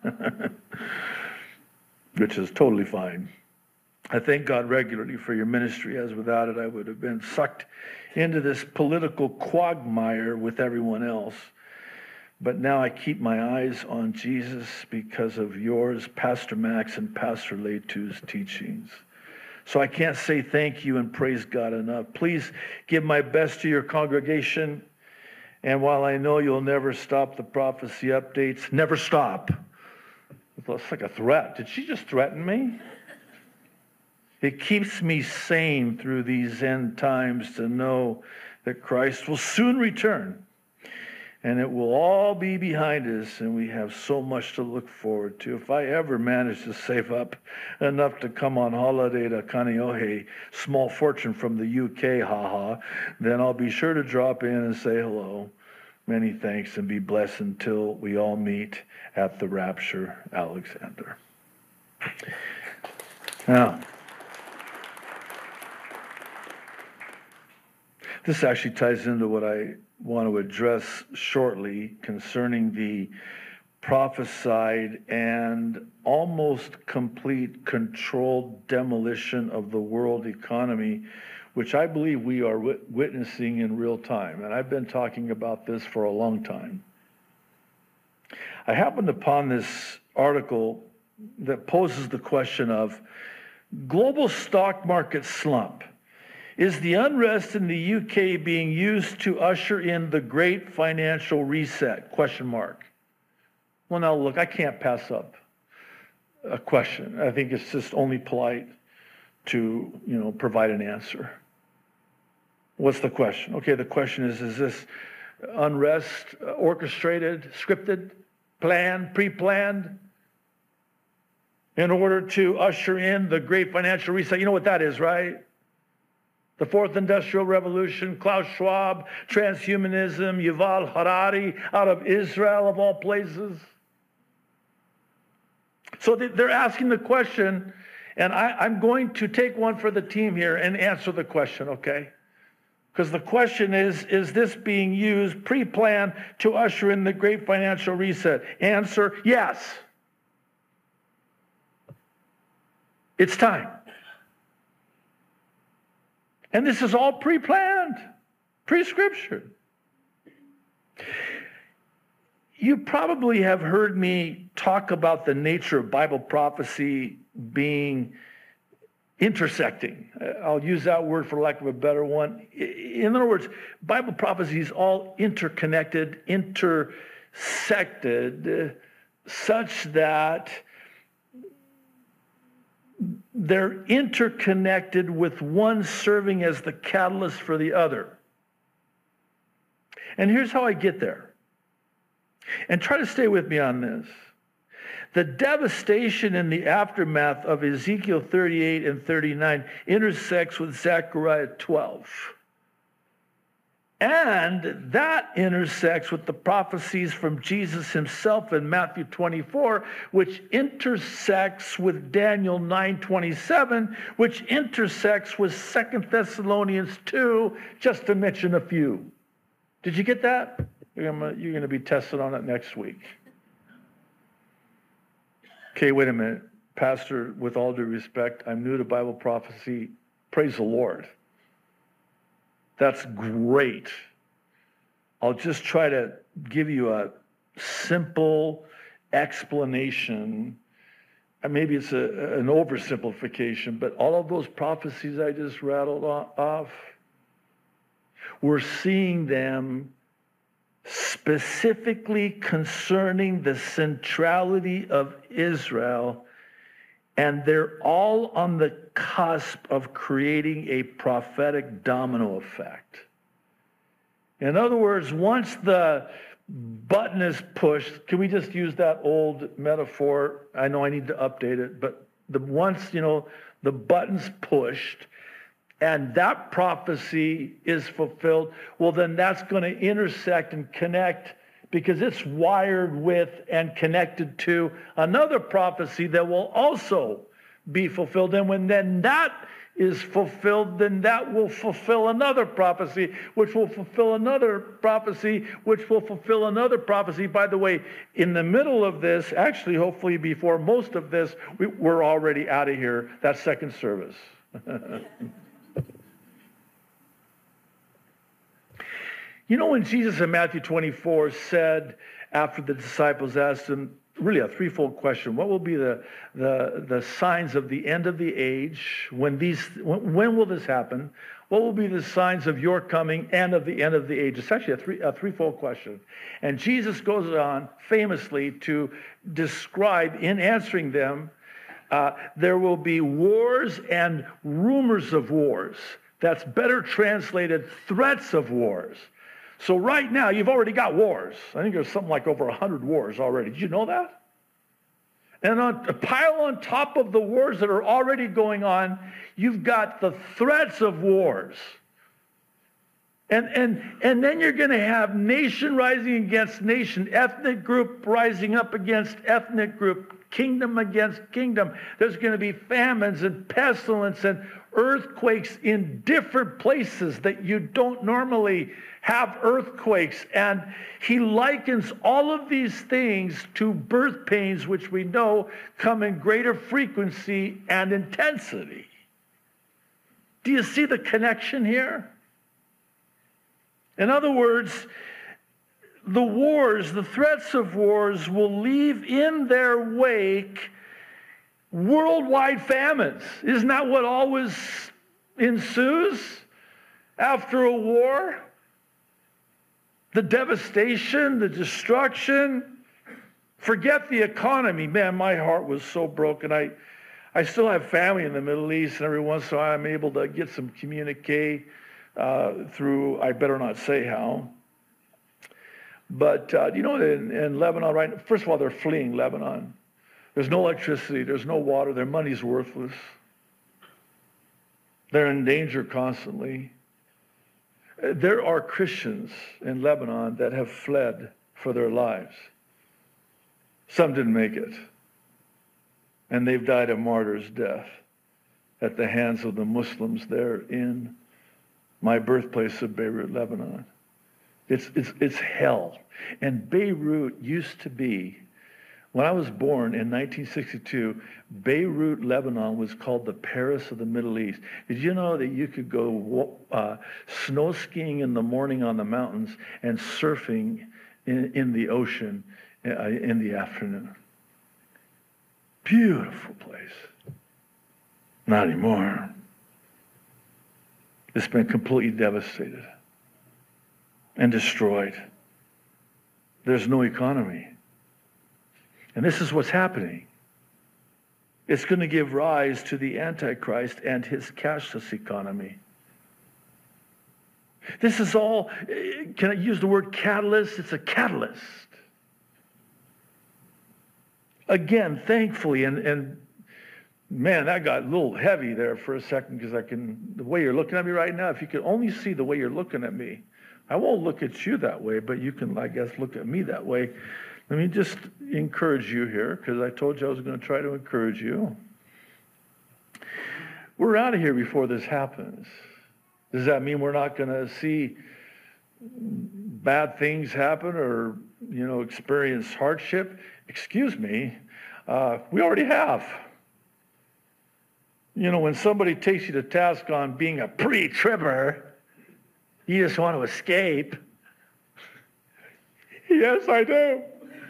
which is totally fine. I thank God regularly for your ministry, as without it I would have been sucked into this political quagmire with everyone else. But now I keep my eyes on Jesus because of yours, Pastor Max, and Pastor Letu's teachings. So I can't say thank you and praise God enough. Please give my best to your congregation. And while I know you'll never stop the prophecy updates, never stop. It's like a threat. Did she just threaten me? It keeps me sane through these end times to know that Christ will soon return. And it will all be behind us, and we have so much to look forward to. If I ever manage to save up enough to come on holiday to Kaneohe, small fortune from the UK, haha, then I'll be sure to drop in and say hello. Many thanks, and be blessed until we all meet at the rapture, Alexander. Now, this actually ties into what I want to address shortly concerning the prophesied and almost complete controlled demolition of the world economy, which I believe we are witnessing in real time. And I've been talking about this for a long time. I happened upon this article that poses the question of global stock market slump. Is the unrest in the UK being used to usher in the great financial reset? Question mark. Well, now look, I can't pass up a question. I think it's just only polite to, provide an answer. What's the question? Okay, the question is this unrest orchestrated, scripted, planned, pre-planned in order to usher in the great financial reset? You know what that is, right? The Fourth Industrial Revolution, Klaus Schwab, transhumanism, Yuval Harari out of Israel, of all places. So they're asking the question, and I'm going to take one for the team here and answer the question, okay? Because the question is this being used, pre-planned, to usher in the great financial reset? Answer, yes. It's time. And this is all pre-planned, pre-scriptured. You probably have heard me talk about the nature of Bible prophecy being intersecting. I'll use that word for lack of a better one. In other words, Bible prophecy is all interconnected, intersected, such that they're interconnected with one serving as the catalyst for the other. And here's how I get there. And try to stay with me on this. The devastation in the aftermath of Ezekiel 38 and 39 intersects with Zechariah 12. And that intersects with the prophecies from Jesus himself in Matthew 24, which intersects with Daniel 9:27, which intersects with 2 Thessalonians 2, just to mention a few. Did you get that? You're going to be tested on it next week. Okay, wait a minute. Pastor, with all due respect, I'm new to Bible prophecy. Praise the Lord. That's great. I'll just try to give you a simple explanation. And maybe it's an oversimplification, but all of those prophecies I just rattled off, we're seeing them specifically concerning the centrality of Israel, and they're all on the cusp of creating a prophetic domino effect. In other words, once the button is pushed, can we just use that old metaphor? I know I need to update it, but once the button's pushed, and that prophecy is fulfilled, well, then that's going to intersect and connect, because it's wired with and connected to another prophecy that will also be fulfilled. And when then that is fulfilled, then that will fulfill another prophecy, which will fulfill another prophecy, which will fulfill another prophecy. By the way, in the middle of this, actually, hopefully before most of this, we're already out of here. That's second service. You know, when Jesus in Matthew 24 said, after the disciples asked him, really a threefold question: what will be the signs of the end of the age? When will this happen? What will be the signs of your coming and of the end of the age? It's actually a threefold question. And Jesus goes on famously to describe, in answering them, there will be wars and rumors of wars. That's better translated, threats of wars. So right now, you've already got wars. I think there's something like over 100 wars already. Did you know that? And a pile on top of the wars that are already going on, you've got the threats of wars. And then you're going to have nation rising against nation, ethnic group rising up against ethnic group, kingdom against kingdom. There's going to be famines and pestilence and earthquakes in different places that you don't normally have earthquakes. And he likens all of these things to birth pains, which we know come in greater frequency and intensity. Do you see the connection here? In other words, the wars, the threats of wars will leave in their wake worldwide famines. Isn't that what always ensues after a war? The devastation, the destruction. Forget the economy. Man, my heart was so broken. I still have family in the Middle East, and every once in a while I'm able to get some communique through, I better not say how. But, in Lebanon, right, first of all, they're fleeing Lebanon. There's no electricity. There's no water. Their money's worthless. They're in danger constantly. There are Christians in Lebanon that have fled for their lives. Some didn't make it. And they've died a martyr's death at the hands of the Muslims there in my birthplace of Beirut, Lebanon. It's hell. And Beirut used to be, when I was born in 1962, Beirut, Lebanon was called the Paris of the Middle East. Did you know that you could go snow skiing in the morning on the mountains and surfing in the ocean in the afternoon? Beautiful place. Not anymore. It's been completely devastated and destroyed. There's no economy. And this is what's happening. It's going to give rise to the Antichrist and his cashless economy. This is all, can I use the word catalyst? It's a catalyst. again, thankfully, and man, that got a little heavy there for a second because the way you're looking at me right now, if you could only see the way you're looking at me, I won't look at you that way, but you can, I guess, look at me that way. Let me just encourage you here, because I told you I was going to try to encourage you. We're out of here before this happens. Does that mean we're not going to see bad things happen or, experience hardship? Excuse me, we already have. When somebody takes you to task on being a pre-tribber, you just want to escape. Yes, I do.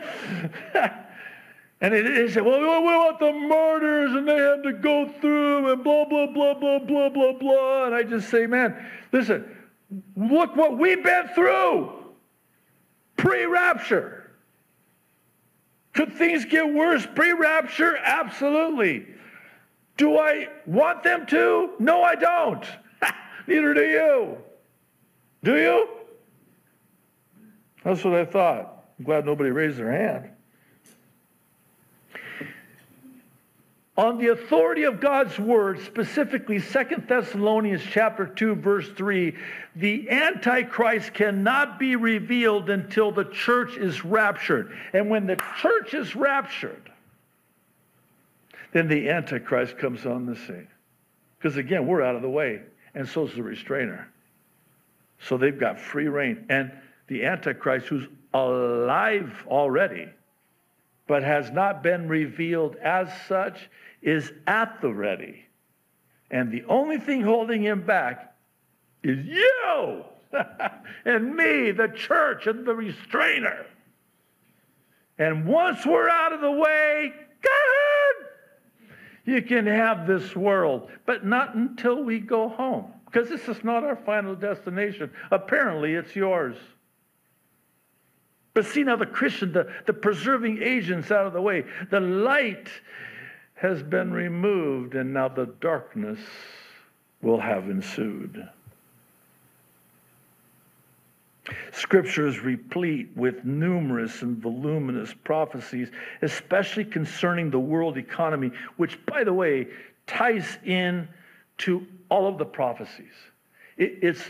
And it said, well, what about the martyrs and they had to go through and blah, blah, blah, blah, blah, blah, blah. And I just say, man, listen, look what we've been through pre-rapture. Could things get worse pre-rapture? Absolutely. Do I want them to? No, I don't. Neither do you. Do you? That's what I thought. I'm glad nobody raised their hand. On the authority of God's word, specifically 2 Thessalonians chapter 2, verse 3, the Antichrist cannot be revealed until the church is raptured. And when the church is raptured, then the Antichrist comes on the scene. Because again, we're out of the way, and so is the restrainer. So they've got free reign. And the Antichrist, who's alive already, but has not been revealed as such, is at the ready. And the only thing holding him back is you and me, the church, and the restrainer. And once we're out of the way, God, you can have this world, but not until we go home. Because this is not our final destination. Apparently, it's yours. But see now the Christian, the preserving agent's out of the way. The light has been removed, and now the darkness will have ensued. Scripture is replete with numerous and voluminous prophecies, especially concerning the world economy, which, by the way, ties in to all of the prophecies. It's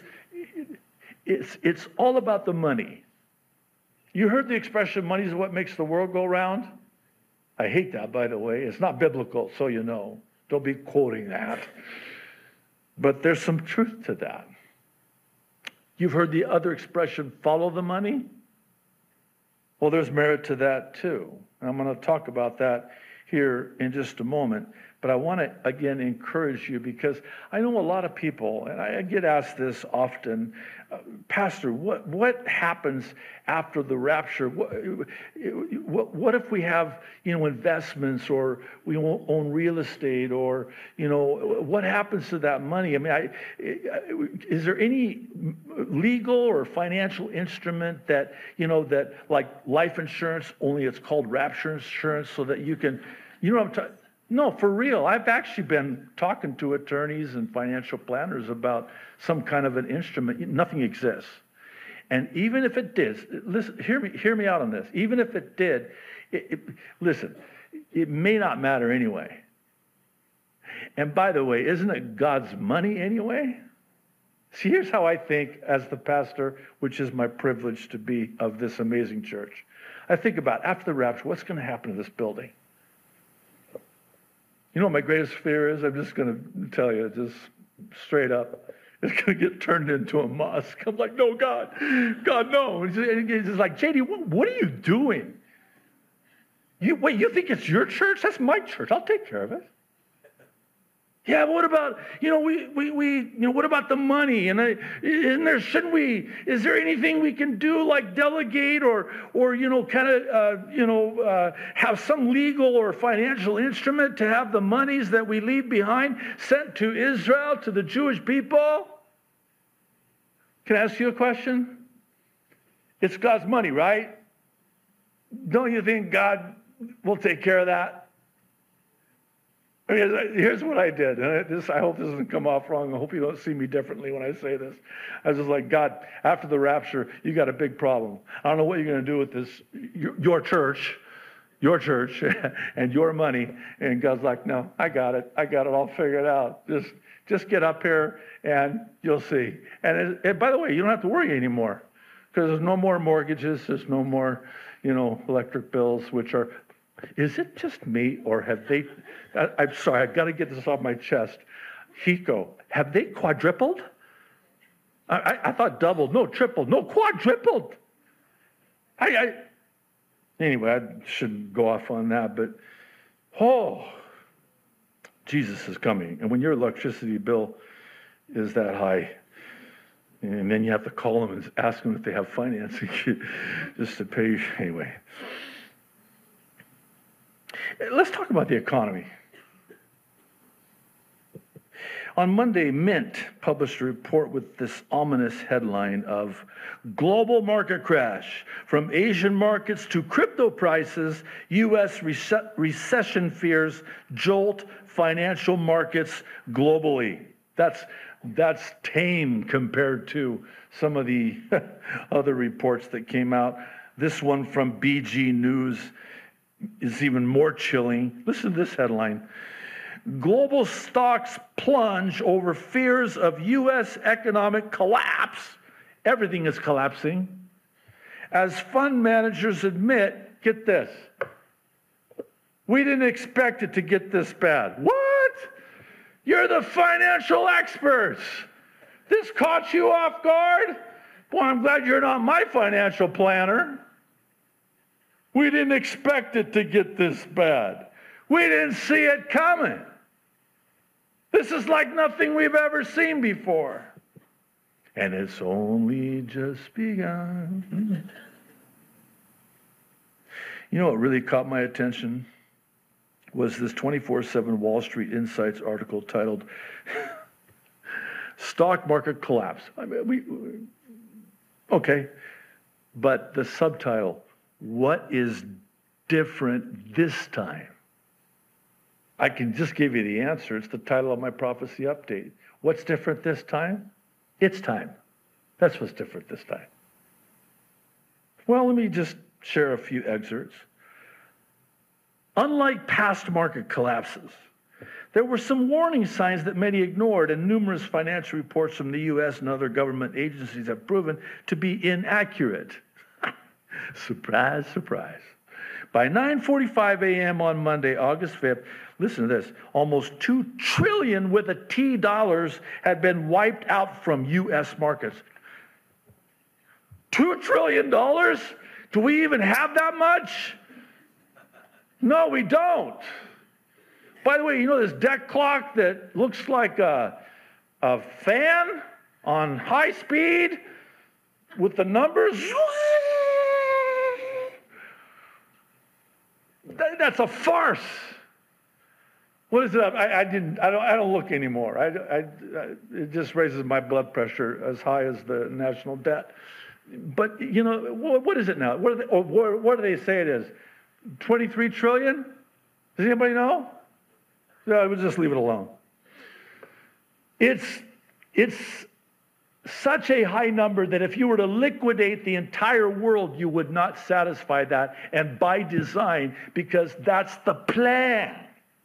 all about the money. You heard the expression, money is what makes the world go round? I hate that, by the way. It's not biblical, so you know. Don't be quoting that. But there's some truth to that. You've heard the other expression, follow the money? Well, there's merit to that too. And I'm going to talk about that here in just a moment. But I want to, again, encourage you because I know a lot of people, and I get asked this often, Pastor, what happens after the rapture? What if we have, investments or we own real estate or, what happens to that money? I mean, is there any legal or financial instrument that, that like life insurance, only it's called rapture insurance so that you can, what I'm talking. No, for real. I've actually been talking to attorneys and financial planners about some kind of an instrument. Nothing exists. And even if it did, listen, hear me out on this. Even if it did, listen, it may not matter anyway. And by the way, isn't it God's money anyway? See, here's how I think as the pastor, which is my privilege to be of this amazing church. I think about after the rapture, what's going to happen to this building? You know what my greatest fear is? I'm just going to tell you, just straight up. It's going to get turned into a mosque. I'm like, no, God, no. And it's just like, JD, what are you doing? You think it's your church? That's my church. I'll take care of it. Yeah, but what about, what about the money? And is there anything we can do like delegate or have some legal or financial instrument to have the monies that we leave behind sent to Israel, to the Jewish people? Can I ask you a question? It's God's money, right? Don't you think God will take care of that? I mean, here's what I did. And I hope this doesn't come off wrong. I hope you don't see me differently when I say this. I was just like, God, after the rapture, you got a big problem. I don't know what you're going to do with this, your church, your church and your money. And God's like, no, I got it. I got it all figured out. Just get up here and you'll see. And by the way, you don't have to worry anymore because there's no more mortgages. There's no more, electric bills, which are, is it just me or have they, I'm sorry, I've got to get this off my chest. Hiko, have they quadrupled? I thought doubled. No, tripled. No, quadrupled. Anyway, I shouldn't go off on that, but Jesus is coming. And when your electricity bill is that high, and then you have to call them and ask them if they have financing just to pay. Anyway, let's talk about the economy. On Monday, Mint published a report with this ominous headline of global market crash. From Asian markets to crypto prices, U.S. recession fears jolt financial markets globally. That's tame compared to some of the other reports that came out. This one from BG News is even more chilling. Listen to this headline. Global stocks plunge over fears of U.S. economic collapse. Everything is collapsing. As fund managers admit, get this, we didn't expect it to get this bad. What? You're the financial experts. This caught you off guard? Boy, I'm glad you're not my financial planner. We didn't expect it to get this bad. We didn't see it coming. This is like nothing we've ever seen before. And it's only just begun. You know what really caught my attention was this 24/7 Wall Street Insights article titled, Stock Market Collapse. I mean, okay, but the subtitle, what is different this time? I can just give you the answer. It's the title of my prophecy update. What's different this time? It's time. That's what's different this time. Well, let me just share a few excerpts. Unlike past market collapses, there were some warning signs that many ignored, and numerous financial reports from the U.S. and other government agencies have proven to be inaccurate. Surprise, surprise. By 9:45 a.m. on Monday, August 5th, listen to this, almost $2 trillion with a T dollars had been wiped out from U.S. markets. $2 trillion? Do we even have that much? No, we don't. By the way, you know this deck clock that looks like a fan on high speed with the numbers? That's a farce. What is it? I don't look anymore. It just raises my blood pressure as high as the national debt. But you know, what is it now? What do they say it is? 23 trillion? Does anybody know? No, we'll just leave it alone. It's such a high number that if you were to liquidate the entire world, you would not satisfy that, and by design, because that's the plan.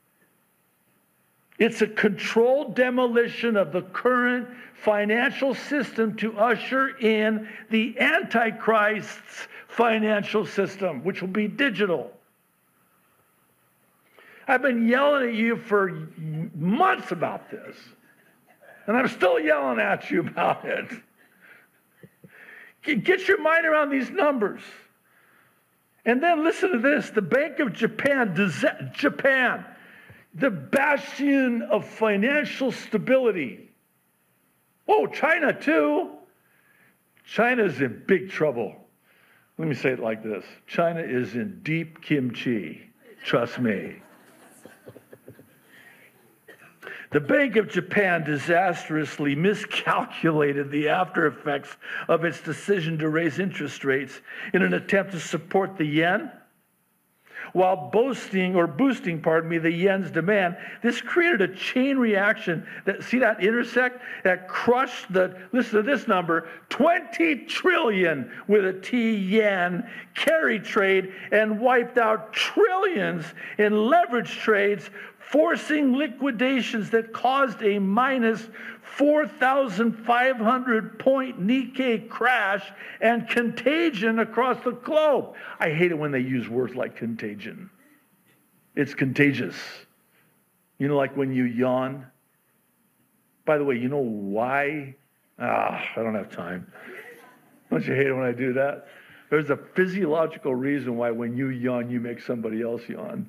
It's a controlled demolition of the current financial system to usher in the Antichrist's financial system, which will be digital. I've been yelling at you for months about this, and I'm still yelling at you about it. Get your mind around these numbers. And then listen to this. The Bank of Japan, the bastion of financial stability. Oh, China too. China's in big trouble. Let me say it like this. China is in deep kimchi. Trust me. The Bank of Japan disastrously miscalculated the after effects of its decision to raise interest rates in an attempt to support the yen. while boosting the yen's demand. This created a chain reaction see that intersect? That crushed listen to this number, 20 trillion with a T yen carry trade and wiped out trillions in leverage trades, forcing liquidations that caused a minus 4,500 point Nikkei crash and contagion across the globe. I hate it when they use words like contagion. It's contagious. You know, like when you yawn. By the way, you know why? I don't have time. Don't you hate it when I do that? There's a physiological reason why when you yawn, you make somebody else yawn.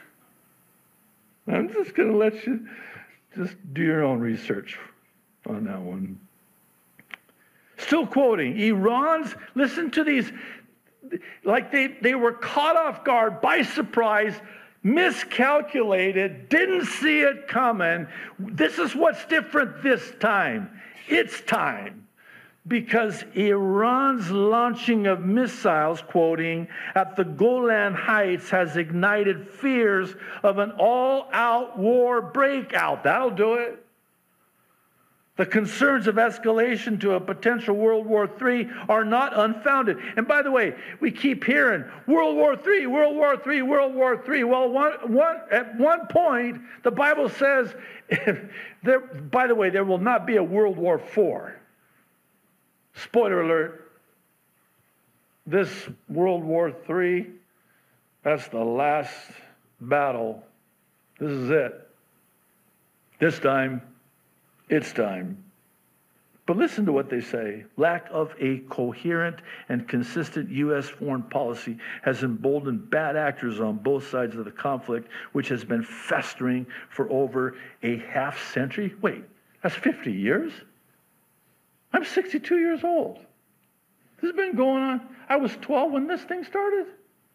I'm just going to let you just do your own research on that one. Still quoting, listen to these, like they were caught off guard, by surprise, miscalculated, didn't see it coming. This is what's different this time. It's time. Because Iran's launching of missiles, quoting, at the Golan Heights has ignited fears of an all-out war breakout. That'll do it. The concerns of escalation to a potential World War III are not unfounded. And by the way, we keep hearing World War III, World War III, World War III. Well, at one point, the Bible says, by the way, there will not be a World War IV. Spoiler alert, this World War III, that's the last battle. This is it. This time, it's time. But listen to what they say. Lack of a coherent and consistent U.S. foreign policy has emboldened bad actors on both sides of the conflict, which has been festering for over a half century. Wait, that's 50 years? I'm 62 years old. This has been going on. I was 12 when this thing started.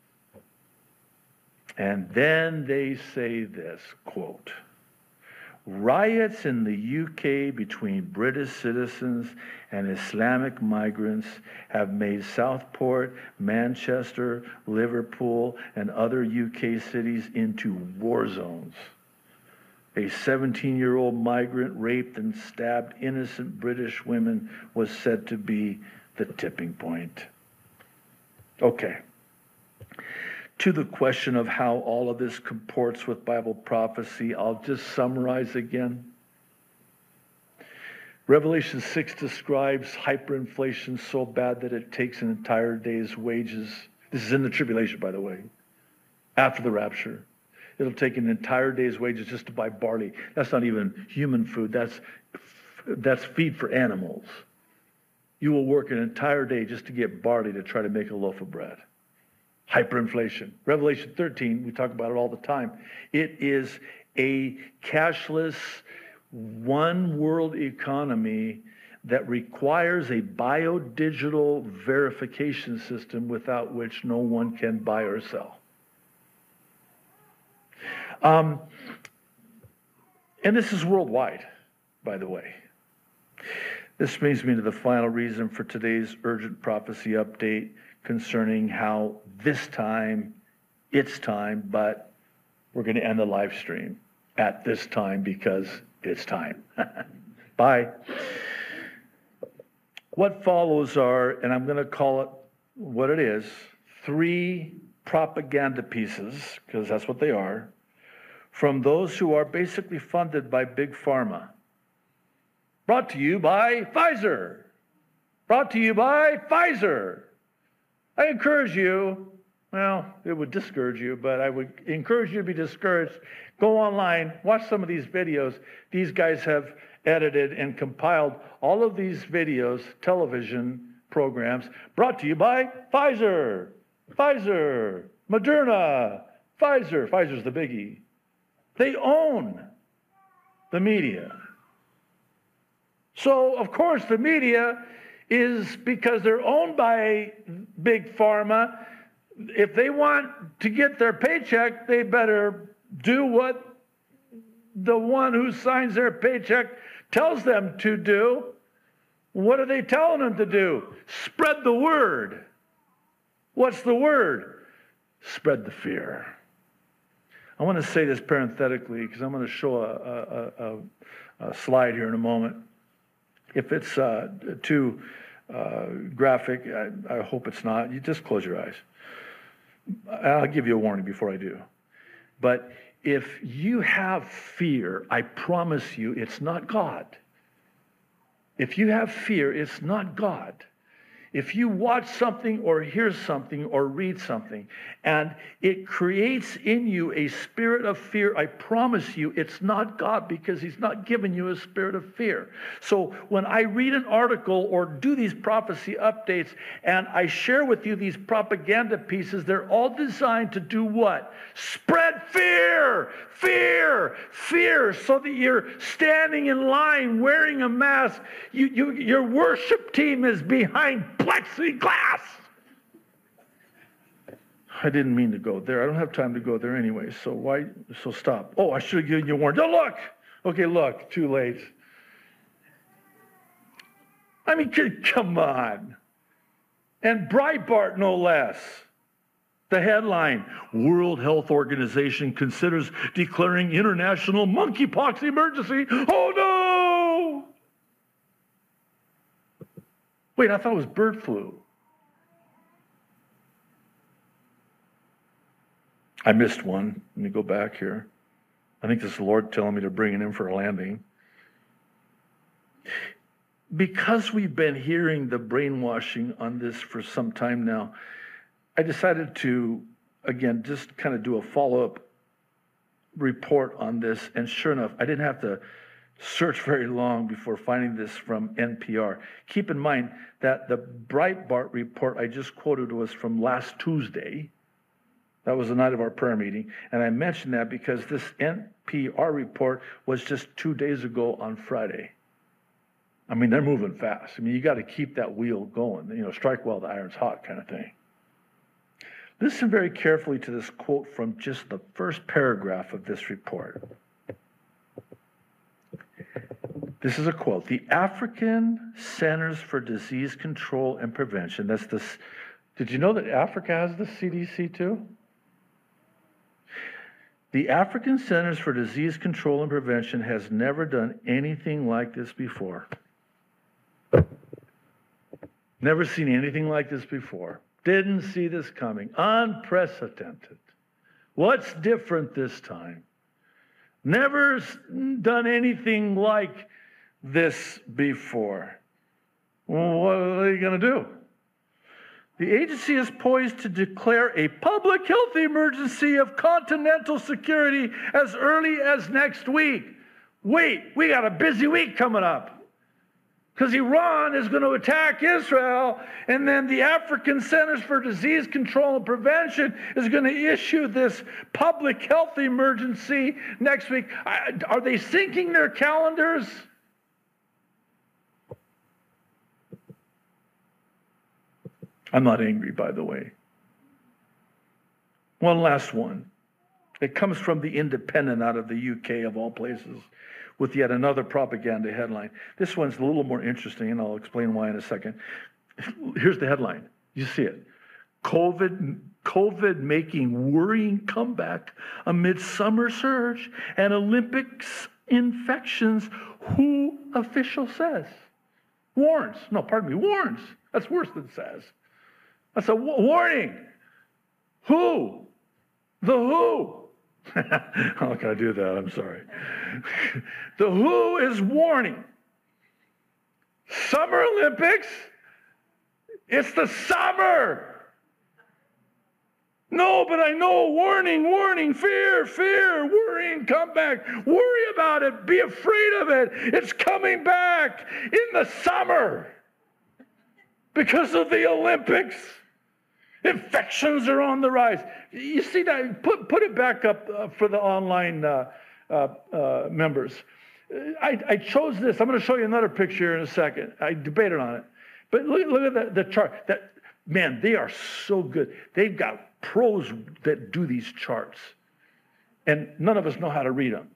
And then they say this, quote, riots in the UK between British citizens and Islamic migrants have made Southport, Manchester, Liverpool, and other UK cities into war zones. A 17-year-old migrant raped and stabbed innocent British women was said to be the tipping point. Okay. To the question of how all of this comports with Bible prophecy, I'll just summarize again. Revelation 6 describes hyperinflation so bad that it takes an entire day's wages. This is in the tribulation, by the way, after the rapture. It'll take an entire day's wages just to buy barley. That's not even human food. That's feed for animals. You will work an entire day just to get barley to try to make a loaf of bread. Hyperinflation. Revelation 13, we talk about it all the time. It is a cashless, one world economy that requires a biodigital verification system without which no one can buy or sell. And this is worldwide, by the way. This brings me to the final reason for today's urgent prophecy update concerning how this time, it's time, but we're going to end the live stream at this time because it's time. Bye. What follows are, and I'm going to call it what it is, 3 propaganda pieces, because that's what they are, from those who are basically funded by Big Pharma. Brought to you by Pfizer. Brought to you by Pfizer. I encourage you, well, it would discourage you, but I would encourage you to be discouraged. Go online, watch some of these videos. These guys have edited and compiled all of these videos, television programs, brought to you by Pfizer. Pfizer, Moderna, Pfizer. Pfizer's the biggie. They own the media. So, of course, the media is, because they're owned by Big Pharma, if they want to get their paycheck, they better do what the one who signs their paycheck tells them to do. What are they telling them to do? Spread the word. What's the word? Spread the fear. I want to say this parenthetically because I'm going to show a slide here in a moment. If it's too graphic, I hope it's not. You just close your eyes. I'll give you a warning before I do. But if you have fear, I promise you it's not God. If you have fear, it's not God. If you watch something or hear something or read something and it creates in you a spirit of fear, I promise you it's not God, because he's not given you a spirit of fear. So when I read an article or do these prophecy updates and I share with you these propaganda pieces, they're all designed to do what? Spread fear, fear, fear, so that you're standing in line wearing a mask. Your worship team is behind plexiglass. I didn't mean to go there. I don't have time to go there anyway. So stop. Oh, I should have given you a warning. Don't look. Okay, look. Too late. I mean, come on. And Breitbart, no less. The headline: World Health Organization considers declaring international monkeypox emergency. Oh no! Wait, I thought it was bird flu. I missed one. Let me go back here. I think this is the Lord telling me to bring it in for a landing. Because we've been hearing the brainwashing on this for some time now, I decided to, again, just kind of do a follow-up report on this. And sure enough, I didn't have to search very long before finding this from NPR. Keep in mind that the Breitbart report I just quoted was from last Tuesday. That was the night of our prayer meeting. And I mentioned that because this NPR report was just 2 days ago on Friday. I mean, they're moving fast. I mean, you got to keep that wheel going. You know, strike while the iron's hot kind of thing. Listen very carefully to this quote from just the first paragraph of this report. This is a quote. The African Centers for Disease Control and Prevention, that's this. Did you know that Africa has the CDC too? The African Centers for Disease Control and Prevention has never done anything like this before. Never seen anything like this before. Didn't see this coming. Unprecedented. What's different this time? Never done anything like this before. Well, what are they going to do? The agency is poised to declare a public health emergency of continental security as early as next week. Wait, we got a busy week coming up. Because Iran is going to attack Israel, and then the African Centers for Disease Control and Prevention is going to issue this public health emergency next week. Are they syncing their calendars? I'm not angry, by the way. One last one. It comes from The Independent out of the UK, of all places, with yet another propaganda headline. This one's a little more interesting, and I'll explain why in a second. Here's the headline. You see it. COVID making worrying comeback amid summer surge and Olympics infections. WHO official says. Warns. No, pardon me, warns. That's worse than says. That's a warning. Who? The WHO. How can I do that? I'm sorry. The WHO is warning. Summer Olympics? It's the summer. No, but I know. Warning, warning, fear, fear, worrying, come back. Worry about it. Be afraid of it. It's coming back in the summer because of the Olympics. Infections are on the rise. You see that? Put it back up for the online members. I chose this. I'm going to show you another picture in a second. I debated on it. But look at the chart. Man, they are so good. They've got pros that do these charts. And none of us know how to read them.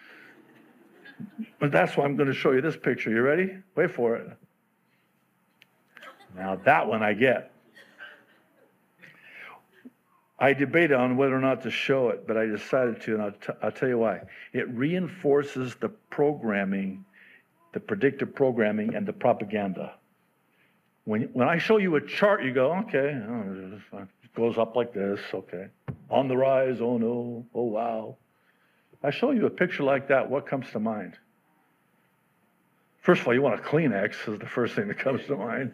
But that's why I'm going to show you this picture. You ready? Wait for it. Now that one I get. I debated on whether or not to show it, but I decided to, and I'll tell you why. It reinforces the programming, the predictive programming, and the propaganda. When I show you a chart, you go, okay, it goes up like this, okay. On the rise, oh no, oh wow. I show you a picture like that, what comes to mind? First of all, you want a Kleenex is the first thing that comes to mind.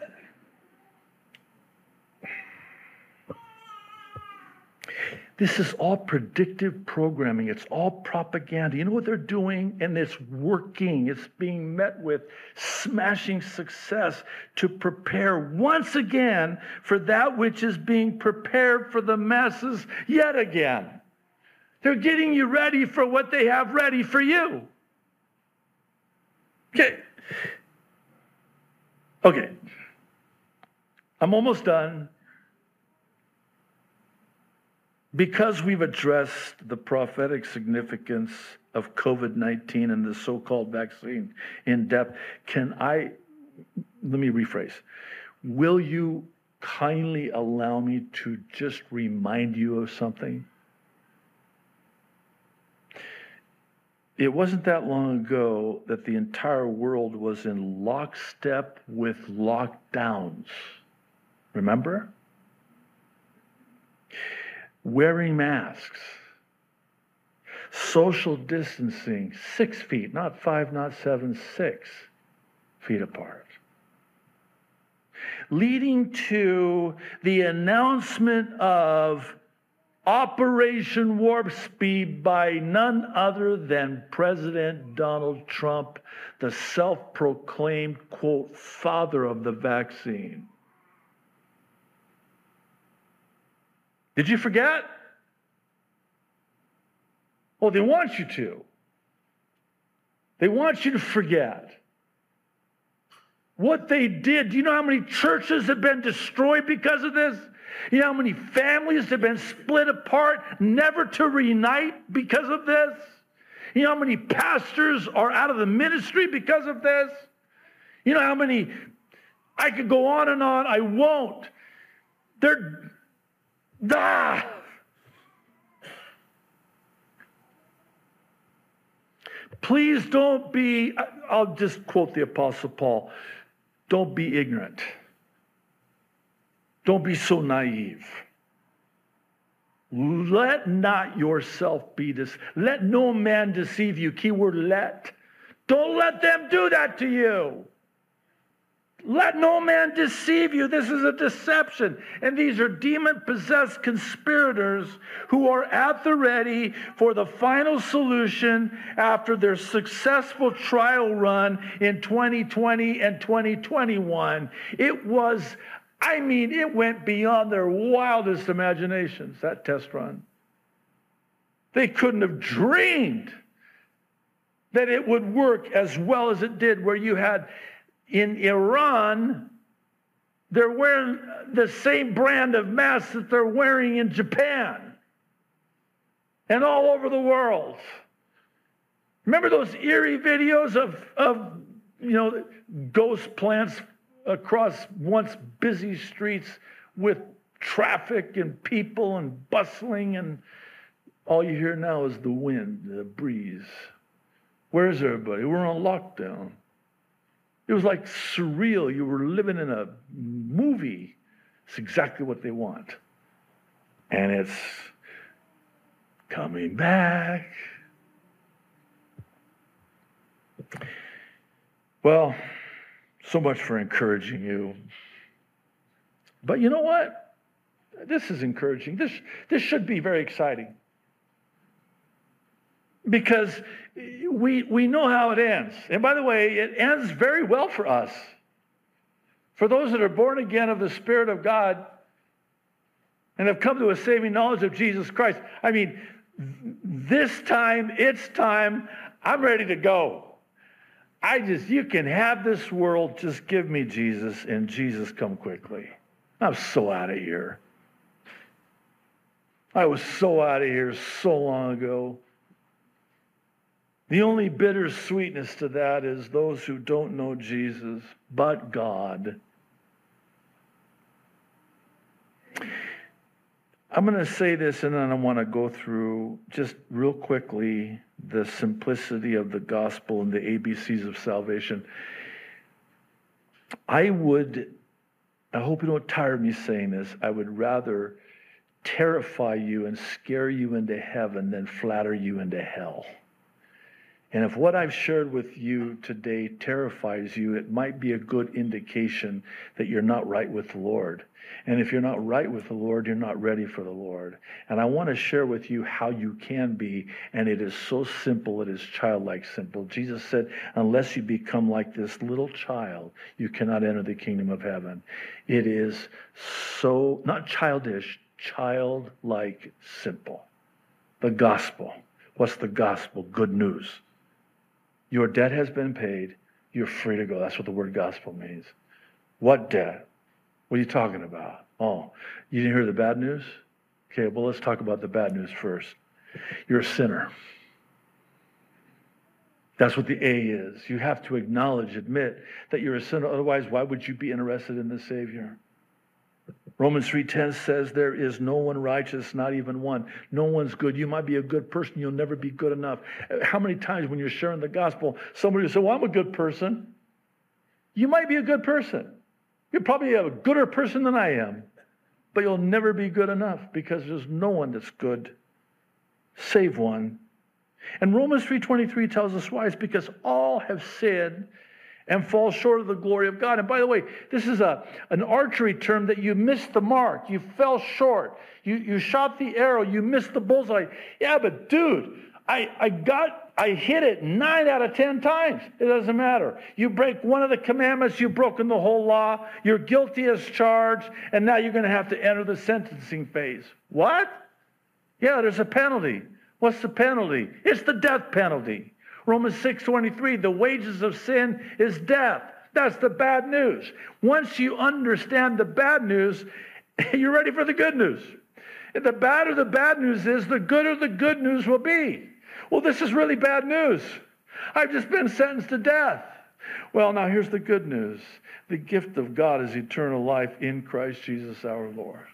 This is all predictive programming. It's all propaganda. You know what they're doing? And it's working. It's being met with smashing success to prepare once again for that which is being prepared for the masses yet again. They're getting you ready for what they have ready for you. Okay. I'm almost done. Because we've addressed the prophetic significance of COVID-19 and the so-called vaccine in depth, let me rephrase. Will you kindly allow me to just remind you of something? It wasn't that long ago that the entire world was in lockstep with lockdowns. Remember? Wearing masks, social distancing, 6 feet, not 5, not 7, 6 feet apart. Leading to the announcement of Operation Warp Speed by none other than President Donald Trump, the self-proclaimed, quote, father of the vaccine. Did you forget? Oh, they want you to. They want you to forget what they did. Do you know how many churches have been destroyed because of this? You know how many families have been split apart, never to reunite because of this? You know how many pastors are out of the ministry because of this? You know how many, I could go on and on, I won't. Please don't be, I'll just quote the Apostle Paul, don't be ignorant. Don't be so naive. Let not yourself be let no man deceive you. Keyword let. Don't let them do that to you. Let no man deceive you. This is a deception. And these are demon-possessed conspirators who are at the ready for the final solution after their successful trial run in 2020 and 2021. It went beyond their wildest imaginations, that test run. They couldn't have dreamed that it would work as well as it did, where you had in Iran, they're wearing the same brand of masks that they're wearing in Japan and all over the world. Remember those eerie videos of ghost plants across once busy streets with traffic and people and bustling, and all you hear now is the wind, the breeze. Where's everybody? We're on lockdown. It was like surreal. You were living in a movie. It's exactly what they want. And it's coming back. Well, so much for encouraging you. But you know what? This is encouraging. This should be very exciting. Because we know how it ends. And by the way, it ends very well for us. For those that are born again of the Spirit of God and have come to a saving knowledge of Jesus Christ. I mean, it's time, I'm ready to go. You can have this world, just give me Jesus, and Jesus come quickly. I'm so out of here. I was so out of here so long ago. The only bitter sweetness to that is those who don't know Jesus, but God. I'm going to say this, and then I want to go through just real quickly the simplicity of the gospel and the ABCs of salvation. I hope you don't tire of me saying this, I would rather terrify you and scare you into heaven than flatter you into hell. And if what I've shared with you today terrifies you, it might be a good indication that you're not right with the Lord. And if you're not right with the Lord, you're not ready for the Lord. And I want to share with you how you can be, and it is so simple, it is childlike simple. Jesus said, unless you become like this little child, you cannot enter the kingdom of heaven. It is so, not childish, childlike simple. The gospel. What's the gospel? Good news. Your debt has been paid. You're free to go. That's what the word gospel means. What debt? What are you talking about? Oh, you didn't hear the bad news? Okay, well, let's talk about the bad news first. You're a sinner. That's what the A is. You have to acknowledge, admit that you're a sinner. Otherwise, why would you be interested in the Savior? Romans 3:10 says there is no one righteous, not even one. No one's good. You might be a good person. You'll never be good enough. How many times when you're sharing the gospel, somebody will say, well, I'm a good person. You might be a good person. You're probably a gooder person than I am. But you'll never be good enough because there's no one that's good, save one. And Romans 3:23 tells us why. It's because all have sinned and fall short of the glory of God. And by the way, this is an archery term that you missed the mark. You fell short. You shot the arrow. You missed the bullseye. Yeah, but dude, I hit it 9 out of 10 times. It doesn't matter. You break one of the commandments, you've broken the whole law. You're guilty as charged, and now you're going to have to enter the sentencing phase. What? Yeah, there's a penalty. What's the penalty? It's the death penalty. Romans 6:23, the wages of sin is death. That's the bad news. Once you understand the bad news, you're ready for the good news. The badder the bad news is, the gooder the good news will be. Well, this is really bad news. I've just been sentenced to death. Well, now here's the good news. The gift of God is eternal life in Christ Jesus our Lord.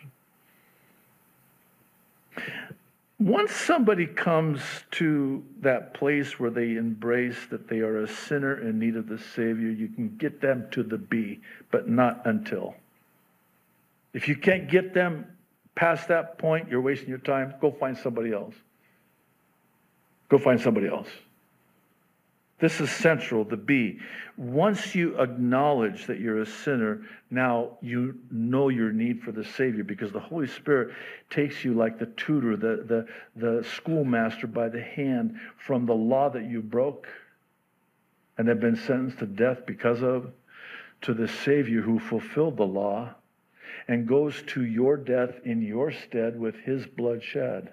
Once somebody comes to that place where they embrace that they are a sinner in need of the Savior, you can get them to the B, but not until. If you can't get them past that point, you're wasting your time. Go find somebody else. Go find somebody else. This is central, the B. Once you acknowledge that you're a sinner, now you know your need for the Savior, because the Holy Spirit takes you like the tutor, the schoolmaster by the hand from the law that you broke and have been sentenced to death because of, to the Savior who fulfilled the law and goes to your death in your stead with his blood shed.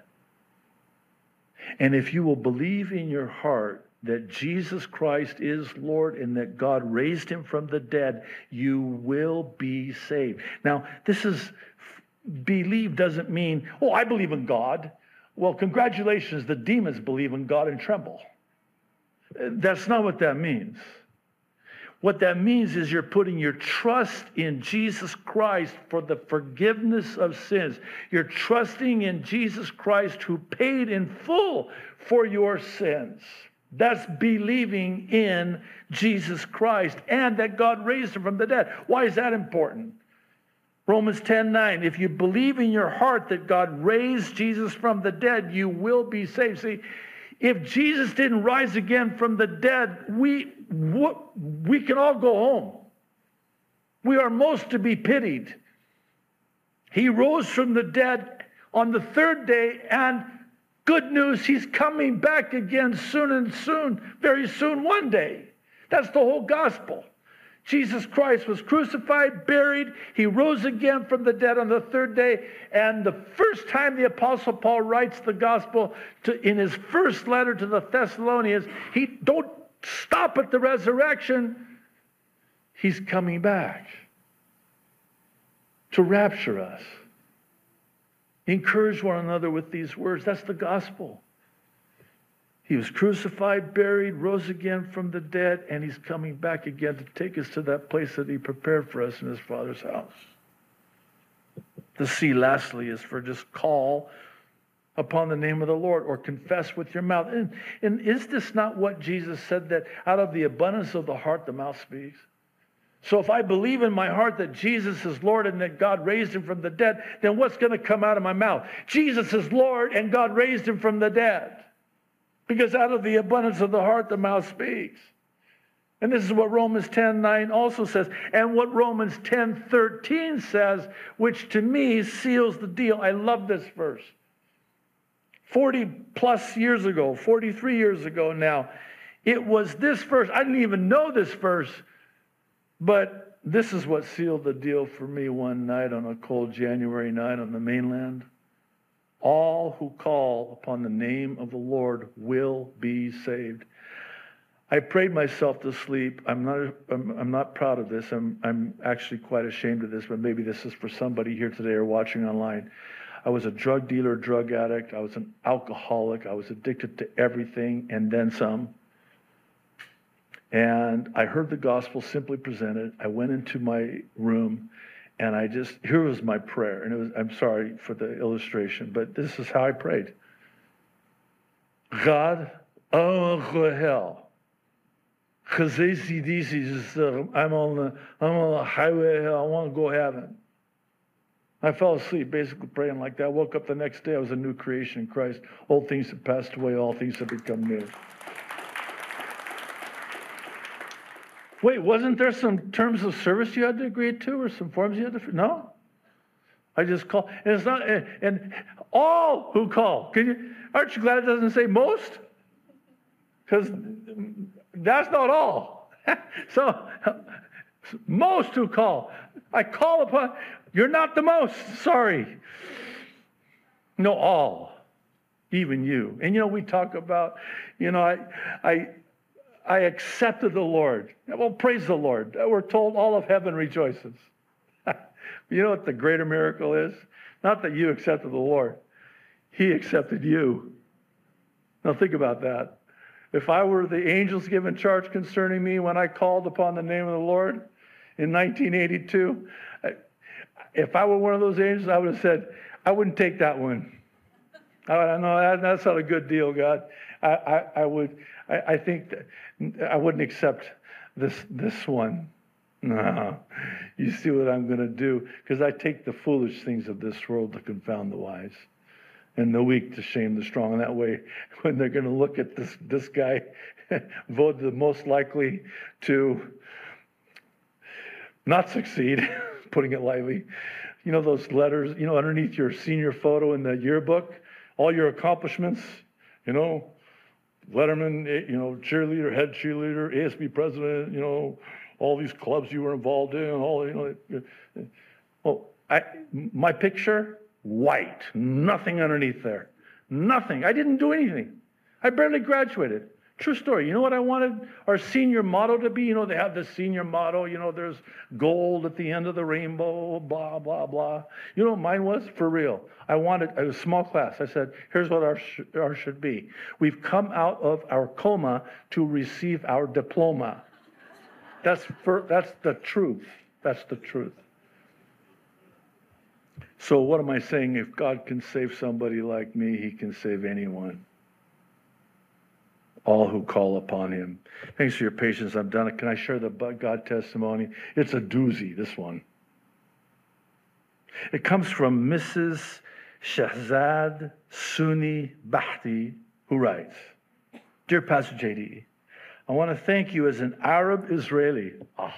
And if you will believe in your heart that Jesus Christ is Lord and that God raised him from the dead, you will be saved. Now, this is, believe doesn't mean, oh, I believe in God. Well, congratulations, the demons believe in God and tremble. That's not what that means. What that means is you're putting your trust in Jesus Christ for the forgiveness of sins. You're trusting in Jesus Christ who paid in full for your sins. That's believing in Jesus Christ and that God raised him from the dead. Why is that important? Romans 10:9, if you believe in your heart that God raised Jesus from the dead, you will be saved. See, if Jesus didn't rise again from the dead, we can all go home. We are most to be pitied. He rose from the dead on the third day, and good news, he's coming back again soon and soon, very soon, one day. That's the whole gospel. Jesus Christ was crucified, buried. He rose again from the dead on the third day. And the first time the Apostle Paul writes the gospel in his first letter to the Thessalonians, he don't stop at the resurrection. He's coming back to rapture us. Encourage one another with these words. That's the gospel. He was crucified, buried, rose again from the dead, and he's coming back again to take us to that place that he prepared for us in his Father's house. The C, lastly, is for just call upon the name of the Lord or confess with your mouth. And is this not what Jesus said, that out of the abundance of the heart, the mouth speaks? So if I believe in my heart that Jesus is Lord and that God raised him from the dead, then what's going to come out of my mouth? Jesus is Lord and God raised him from the dead. Because out of the abundance of the heart, the mouth speaks. And this is what Romans 10:9 also says. And what Romans 10:13 says, which to me seals the deal. I love this verse. 40 plus years ago, 43 years ago now, it was this verse. I didn't even know this verse, but this is what sealed the deal for me one night on a cold January night on the mainland. All who call upon the name of the Lord will be saved. I prayed myself to sleep. I'm not proud of this. I'm actually quite ashamed of this, but maybe this is for somebody here today or watching online. I was a drug dealer, drug addict. I was an alcoholic. I was addicted to everything and then some. And I heard the gospel simply presented. I went into my room and here was my prayer. And I'm sorry for the illustration, but this is how I prayed. God, I'm on the highway. I want to go heaven. I fell asleep basically praying like that. I woke up the next day. I was a new creation in Christ. Old things have passed away. All things have become new. Wait, wasn't there some terms of service you had to agree to or some forms you had to? No? I just call. And it's not, and all who call. Aren't you glad it doesn't say most? Because that's not all. So, most who call. I call upon, you're not the most, sorry. No, all. Even you. And we talk about, I accepted the Lord. Well, praise the Lord. We're told all of heaven rejoices. You know what the greater miracle is? Not that you accepted the Lord. He accepted you. Now think about that. If I were the angels given charge concerning me when I called upon the name of the Lord in 1982, if I were one of those angels, I would have said, I wouldn't take that one. No, that's not a good deal, God. I think that I wouldn't accept this one. No, you see what I'm going to do? Because I take the foolish things of this world to confound the wise, and the weak to shame the strong. And that way, when they're going to look at this guy, voted the most likely to not succeed, putting it lightly. Those letters, underneath your senior photo in the yearbook, all your accomplishments, Letterman, cheerleader, head cheerleader, ASB president, all these clubs you were involved in, my picture, white, nothing underneath there. Nothing. I didn't do anything. I barely graduated. True story. You know what I wanted our senior motto to be? They have the senior motto, there's gold at the end of the rainbow, blah, blah, blah. You know what mine was? For real. I was a small class. I said, here's what our should be. We've come out of our coma to receive our diploma. That's the truth. That's the truth. So what am I saying? If God can save somebody like me, he can save anyone. All who call upon him. Thanks for your patience. I'm done. Can I share the God testimony? It's a doozy, this one. It comes from Mrs. Shahzad Sunni Bahti, who writes, Dear Pastor JD, I want to thank you as an Arab Israeli.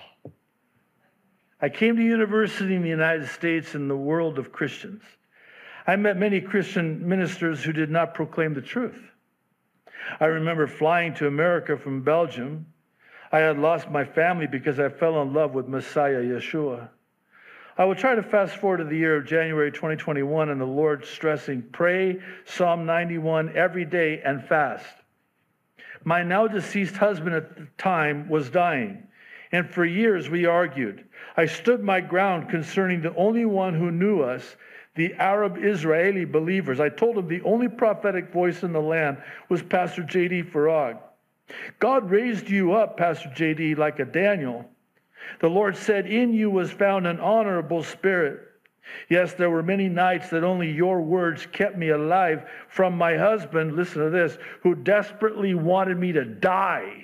I came to university in the United States in the world of Christians. I met many Christian ministers who did not proclaim the truth. I remember flying to America from Belgium. I had lost my family because I fell in love with Messiah Yeshua. I will try to fast forward to the year of January 2021 and the Lord stressing, pray Psalm 91 every day and fast. My now deceased husband at the time was dying, and for years we argued. I stood my ground concerning the only one who knew us, the Arab Israeli believers. I told him the only prophetic voice in the land was Pastor J.D. Farag. God raised you up, Pastor J.D., like a Daniel. The Lord said, in you was found an honorable spirit. Yes, there were many nights that only your words kept me alive from my husband, listen to this, who desperately wanted me to die.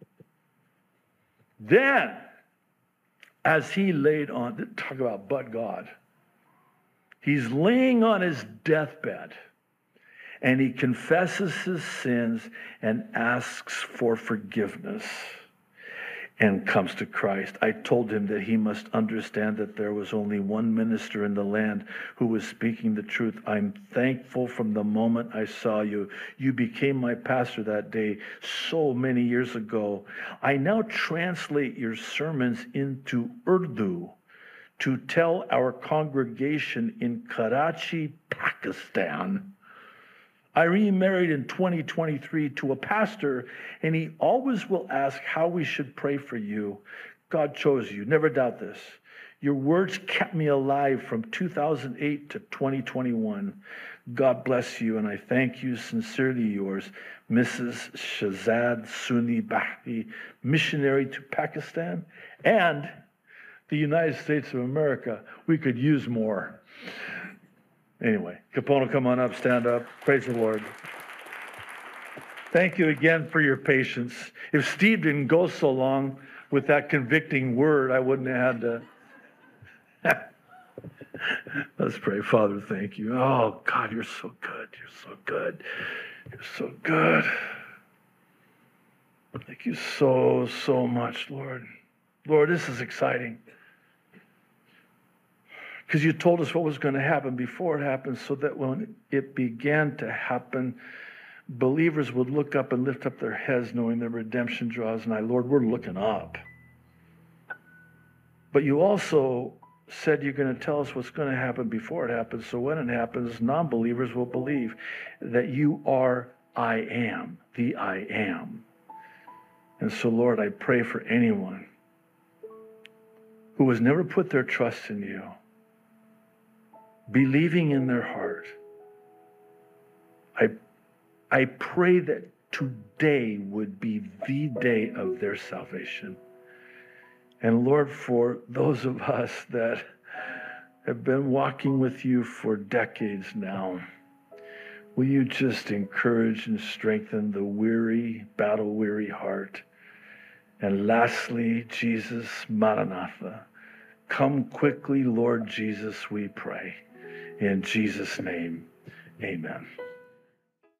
Then, as he laid on, talk about but God, he's laying on his deathbed, and he confesses his sins and asks for forgiveness and comes to Christ. I told him that he must understand that there was only one minister in the land who was speaking the truth. I'm thankful from the moment I saw you. You became my pastor that day so many years ago. I now translate your sermons into Urdu to tell our congregation in Karachi, Pakistan. I remarried in 2023 to a pastor, and he always will ask how we should pray for you. God chose you. Never doubt this. Your words kept me alive from 2008 to 2021. God bless you, and I thank you. Sincerely yours, Mrs. Shahzad Sunni Bahri, missionary to Pakistan and the United States of America. We could use more. Anyway, Capono, come on up, stand up. Praise the Lord. Thank you again for your patience. If Steve didn't go so long with that convicting word, I wouldn't have had to. Let's pray. Father, thank you. Oh, God, you're so good. You're so good. You're so good. Thank you so, so much, Lord. Lord, this is exciting. Because you told us what was going to happen before it happened, so that when it began to happen, believers would look up and lift up their heads knowing their redemption draws nigh. Lord, we're looking up. But you also said you're going to tell us what's going to happen before it happens, so when it happens, non-believers will believe that you are I am, the I am. And so, Lord, I pray for anyone who has never put their trust in you, believing in their heart. I pray that today would be the day of their salvation. And Lord, for those of us that have been walking with you for decades now, will you just encourage and strengthen the weary, battle-weary heart? And lastly, Jesus, Maranatha, come quickly, Lord Jesus, we pray. In Jesus' name, amen.